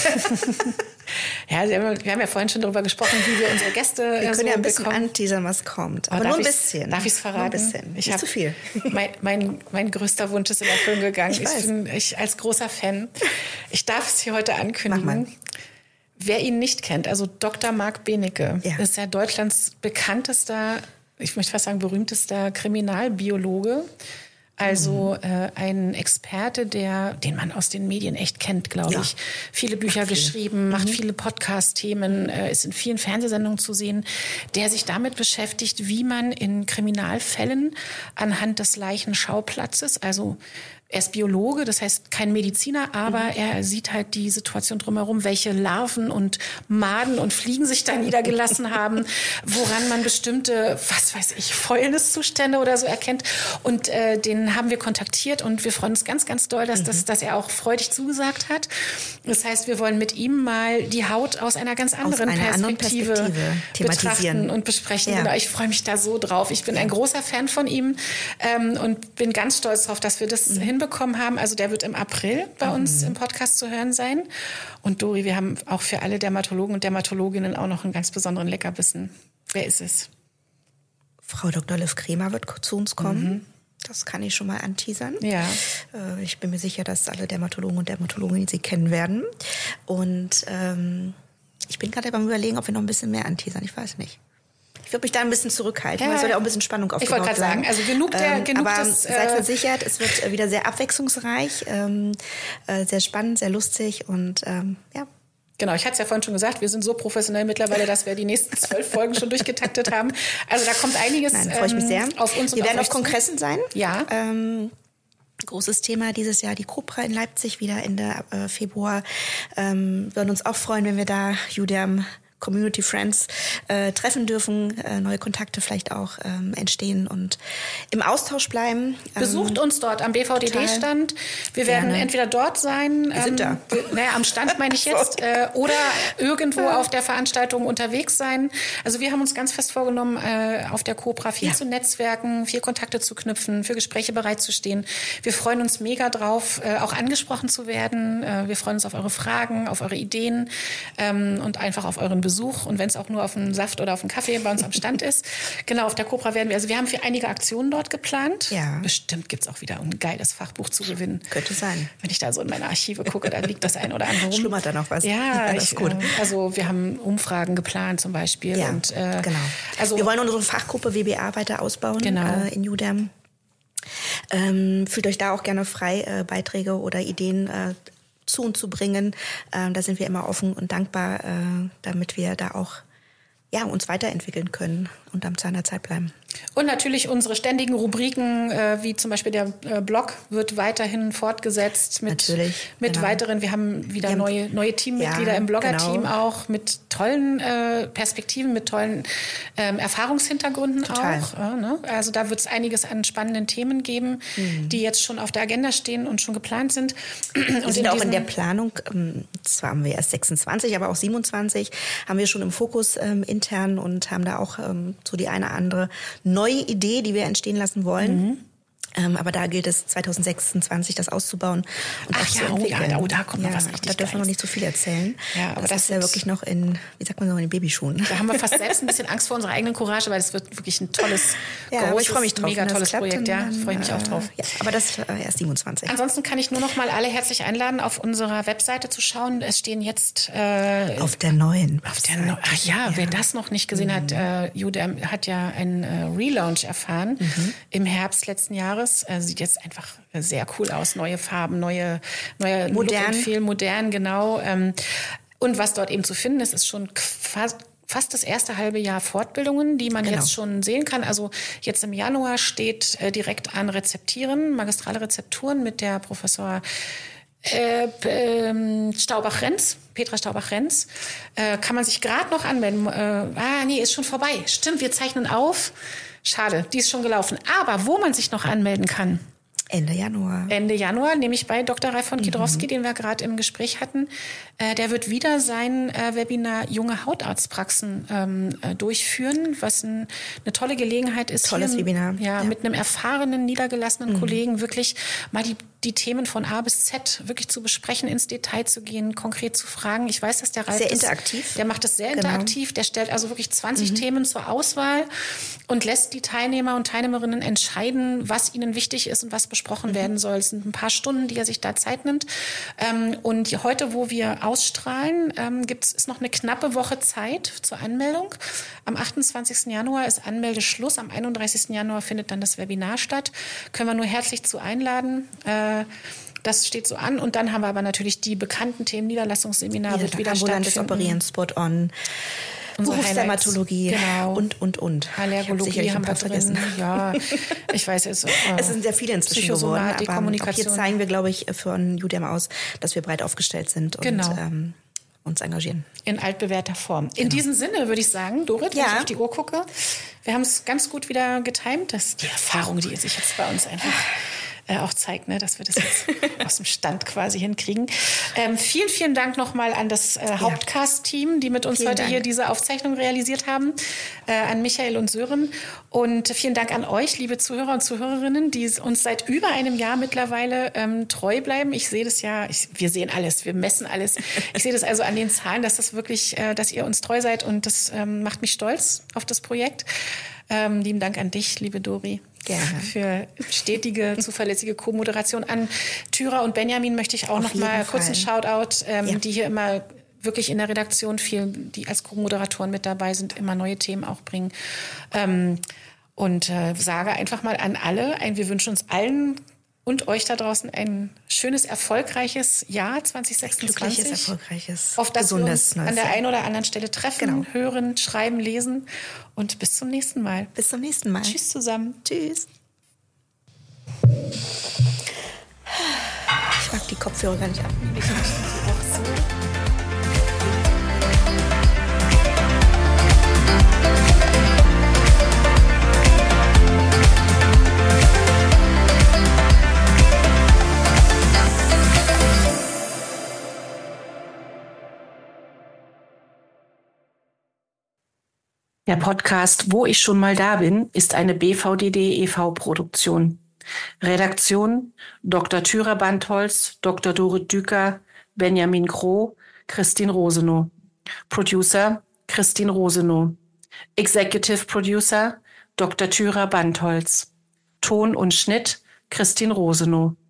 Ja, wir haben wir haben ja vorhin schon darüber gesprochen, wie wir unsere Gäste Wir äh, können so ja ein bisschen bekommen. anteasern, was kommt. Aber darf nur ein ich's- bisschen. Darf ich es verraten? Nur ein bisschen. Ich Nicht hab, zu viel. Mein, mein, mein größter Wunsch ist in Erfüllung gegangen. Ich Ich, weiß. bin ich als großer Fan. Ich darf es hier heute Mach mal. ankündigen. Wer ihn nicht kennt, also Doktor Marc Benecke, Ja. ist ja Deutschlands bekanntester, ich möchte fast sagen berühmtester Kriminalbiologe. Also äh, ein Experte, der, den man aus den Medien echt kennt, glaube Ja. ich. Viele Bücher Macht viel. geschrieben, macht viele Podcast-Themen, äh, ist in vielen Fernsehsendungen zu sehen, der sich damit beschäftigt, wie man in Kriminalfällen anhand des Leichenschauplatzes, also er ist Biologe, das heißt kein Mediziner, aber Mhm. er sieht halt die Situation drumherum, welche Larven und Maden und Fliegen sich da niedergelassen haben, woran man bestimmte, was weiß ich, Fäulniszustände oder so erkennt. Und äh, den haben wir kontaktiert und wir freuen uns ganz, ganz doll, dass, Mhm. das, dass er auch freudig zugesagt hat. Das heißt, wir wollen mit ihm mal die Haut aus einer ganz anderen, einer anderen Perspektive, Perspektive thematisieren. betrachten und besprechen. Ja. Genau, ich freue mich da so drauf. Ich bin ein großer Fan von ihm ähm, und bin ganz stolz darauf, dass wir das Mhm. hinbekommen haben. Also der wird im April bei uns im Podcast zu hören sein. Und Dori, wir haben auch für alle Dermatologen und Dermatologinnen auch noch einen ganz besonderen Leckerbissen. Wer ist es? Frau Doktor Liv Kremer wird zu uns kommen. Das kann ich schon mal anteasern. Ja. Äh, Ich bin mir sicher, dass alle Dermatologen und Dermatologinnen sie kennen werden. Und ähm, ich bin gerade beim Überlegen, ob wir noch ein bisschen mehr anteasern. Ich weiß nicht. Ich würde mich da ein bisschen zurückhalten, Ja, weil es soll ja auch ein bisschen Spannung ich aufgebaut wollte sein. gerade sagen, also genug der- genug aber des, äh, seid versichert, es wird äh, wieder sehr abwechslungsreich, ähm, äh, sehr spannend, sehr lustig und ähm, ja. Genau, ich hatte es ja vorhin schon gesagt, wir sind so professionell mittlerweile, dass wir die nächsten zwölf Folgen schon durchgetaktet haben. Also da kommt einiges Nein, freue ich mich sehr. ähm, auf uns und Wir werden auf auf euch zu. Kongressen sein. Ja. Ähm, großes Thema dieses Jahr, die Cobra in Leipzig wieder Ende äh, Februar. Ähm, würden uns auch freuen, wenn wir da Julian Community Friends äh, treffen dürfen, äh, neue Kontakte vielleicht auch ähm, entstehen und im Austausch bleiben. Besucht ähm, uns dort am B V D D-Stand. Wir werden Gerne. entweder dort sein, Wir sind ähm, da. wir, naja, am Stand meine ich jetzt, äh, oder irgendwo auf der Veranstaltung unterwegs sein. Also wir haben uns ganz fest vorgenommen, äh, auf der Cobra viel Ja. zu netzwerken, viel Kontakte zu knüpfen, für Gespräche bereitzustehen. Wir freuen uns mega drauf, äh, auch angesprochen zu werden. Äh, wir freuen uns auf eure Fragen, auf eure Ideen ähm, und einfach auf euren Besuch. Und wenn es auch nur auf einen Saft oder auf einen Kaffee bei uns am Stand ist. Genau, auf der Cobra werden wir, also wir haben für einige Aktionen dort geplant. Ja. Bestimmt gibt's auch wieder ein geiles Fachbuch zu gewinnen. Könnte sein. Wenn ich da so in meine Archive gucke, da liegt das ein oder andere rum. Schlummert da noch was. Ja, das ich, ist gut. äh, also wir haben Umfragen geplant zum Beispiel. Ja, und, äh, genau. Also, wir wollen unsere Fachgruppe W B A weiter ausbauen Genau. äh, in UDAM. Ähm, fühlt euch da auch gerne frei, äh, Beiträge oder Ideen äh, zu uns zu bringen. Ähm, da sind wir immer offen und dankbar, äh, damit wir da auch ja, uns weiterentwickeln können und am Zahn der Zeit bleiben. Und natürlich unsere ständigen Rubriken, äh, wie zum Beispiel der äh, Blog, wird weiterhin fortgesetzt mit, Natürlich, mit genau. weiteren. Wir haben wieder Wir haben- neue, neue Teammitglieder Ja, im Blogger-Team genau. auch mit tollen äh, Perspektiven, mit tollen ähm, Erfahrungshintergründen Total. auch. Äh, ne? Also da wird es einiges an spannenden Themen geben, Mhm. die jetzt schon auf der Agenda stehen und schon geplant sind. Wir Und sind auch in diesem- der Planung, ähm, zwar haben wir erst sechsundzwanzig, aber auch siebenundzwanzig haben wir schon im Fokus ähm, intern und haben da auch ähm, so die eine andere neue Idee, die wir entstehen lassen wollen. Mhm. Ähm, aber da gilt es zwanzig sechsundzwanzig das auszubauen und Ach auch zu ja, oh ja, entwickeln. da- oh, da kommt noch was richtig Da dürfen wir noch Geiles. nicht so viel erzählen. Ja, aber das, das ist ja wird- wirklich noch in, wie sagt man so, in den Babyschuhen. Da haben wir fast selbst ein bisschen Angst vor unserer eigenen Courage, weil es wird wirklich ein tolles, Ja, aber großes, ich freue mich drauf. mega wenn das tolles klappt, Projekt. Ja, dann, freue ich mich auch äh, drauf. Ja, aber das äh, erst siebenundzwanzig. Ansonsten kann ich nur noch mal alle herzlich einladen, auf unserer Webseite zu schauen. Es stehen jetzt äh, Auf der neuen. auf der no Ach ja, wer das noch nicht gesehen hat, äh, Udam hat ja einen äh, Relaunch erfahren im Herbst letzten Jahres. Äh, sieht jetzt einfach äh, sehr cool aus, neue Farben, neue, neue Modern. Look and Feel, modern, genau. Ähm, und was dort eben zu finden ist, ist schon fast fast das erste halbe Jahr Fortbildungen, die man Genau. jetzt schon sehen kann. Also jetzt im Januar steht äh, direkt an Rezeptieren, magistrale Rezepturen mit der Professor äh, ähm, Staubach-Renz, Petra Staubach-Renz. Äh, kann man sich gerade noch anmelden. Äh, ah, nee, ist schon vorbei. Stimmt, wir zeichnen auf. Schade, die ist schon gelaufen. Aber wo man sich noch anmelden kann, Ende Januar. Ende Januar, nämlich bei Doktor Ralf von Kiedrowski, mhm. den wir gerade im Gespräch hatten. Äh, der wird wieder sein äh, Webinar Junge Hautarztpraxen ähm, äh, durchführen, was ein, eine tolle Gelegenheit ist. Tolles hier, Webinar. Ja, Ja. mit einem erfahrenen, niedergelassenen mhm. Kollegen wirklich mal die, die Themen von A bis Z wirklich zu besprechen, ins Detail zu gehen, konkret zu fragen. Ich weiß, dass der Ralf Sehr das, interaktiv. der macht das sehr Genau. interaktiv. Der stellt also wirklich zwanzig mhm. Themen zur Auswahl und lässt die Teilnehmer und Teilnehmerinnen entscheiden, was ihnen wichtig ist und was besprochen mhm. werden soll. Es sind ein paar Stunden, die er sich da Zeit nimmt. Ähm, und heute, wo wir ausstrahlen, ähm, gibt es noch eine knappe Woche Zeit zur Anmeldung. Am achtundzwanzigsten Januar ist Anmeldeschluss. Am einunddreißigsten Januar findet dann das Webinar statt. Können wir nur herzlich zu einladen. Äh, Das steht so an. Und dann haben wir aber natürlich die bekannten Themen. Niederlassungsseminar wird wieder ambulantes stattfinden. Operieren, Spot-on, Unsere Berufsdermatologie Genau. und, und, und. Allergologie Ich hab sicherlich haben ein wir paar drin. vergessen. Ja, ich weiß jetzt. Äh, Es sind sehr viele inzwischen geworden, Psychosomatik, aber auch hier Kommunikation. zeigen wir, glaube ich, von Udam aus, dass wir breit aufgestellt sind und Genau. ähm, uns engagieren. In altbewährter Form. In diesem Sinne würde ich sagen, Dorit, wenn Ja. ich auf die Uhr gucke, wir haben es ganz gut wieder getimt. Das ist die Erfahrung, die sich jetzt bei uns einfach äh, auch zeigt, ne, dass wir das jetzt aus dem Stand quasi hinkriegen. Ähm, vielen, vielen Dank nochmal an das äh, Hauptcast-Team, die mit uns Vielen heute Dank. hier diese Aufzeichnung realisiert haben, äh, an Michael und Sören. Und vielen Dank an euch, liebe Zuhörer und Zuhörerinnen, die uns seit über einem Jahr mittlerweile ähm, treu bleiben. Ich sehe das ja, ich, wir sehen alles, wir messen alles. Ich sehe das also an den Zahlen, dass das wirklich, äh, dass ihr uns treu seid und das ähm, macht mich stolz auf das Projekt. Ähm, lieben Dank an dich, liebe Dori. Gerne. Für stetige, zuverlässige Co-Moderation. An Thyra und Benjamin möchte ich auch Auf noch mal jeden kurz einen Fall. Shoutout, ähm, Ja. die hier immer wirklich in der Redaktion viel, die als Co-Moderatoren mit dabei sind, immer neue Themen auch bringen. Ähm, und äh, sage einfach mal an alle, ein, wir wünschen uns allen und euch da draußen ein schönes, erfolgreiches Jahr zwanzig sechsundzwanzig. Glückliches, erfolgreiches, Auf das wir gesundes uns neues an der Jahr. einen oder anderen Stelle treffen, Genau. hören, schreiben, lesen. Und bis zum nächsten Mal. Bis zum nächsten Mal. Tschüss zusammen. Tschüss. Ich mag die Kopfhörer gar nicht ab. Ich möchte sie auch so. Der Podcast Wo ich schon mal da bin ist eine B V D D e V-Produktion. Redaktion Doktor Thyra Bandholz, Doktor Dorit Düker, Benjamin Kroh, Christine Rosenow. Producer Christine Rosenow. Executive Producer Doktor Thyra Bandholz. Ton und Schnitt Christine Rosenow.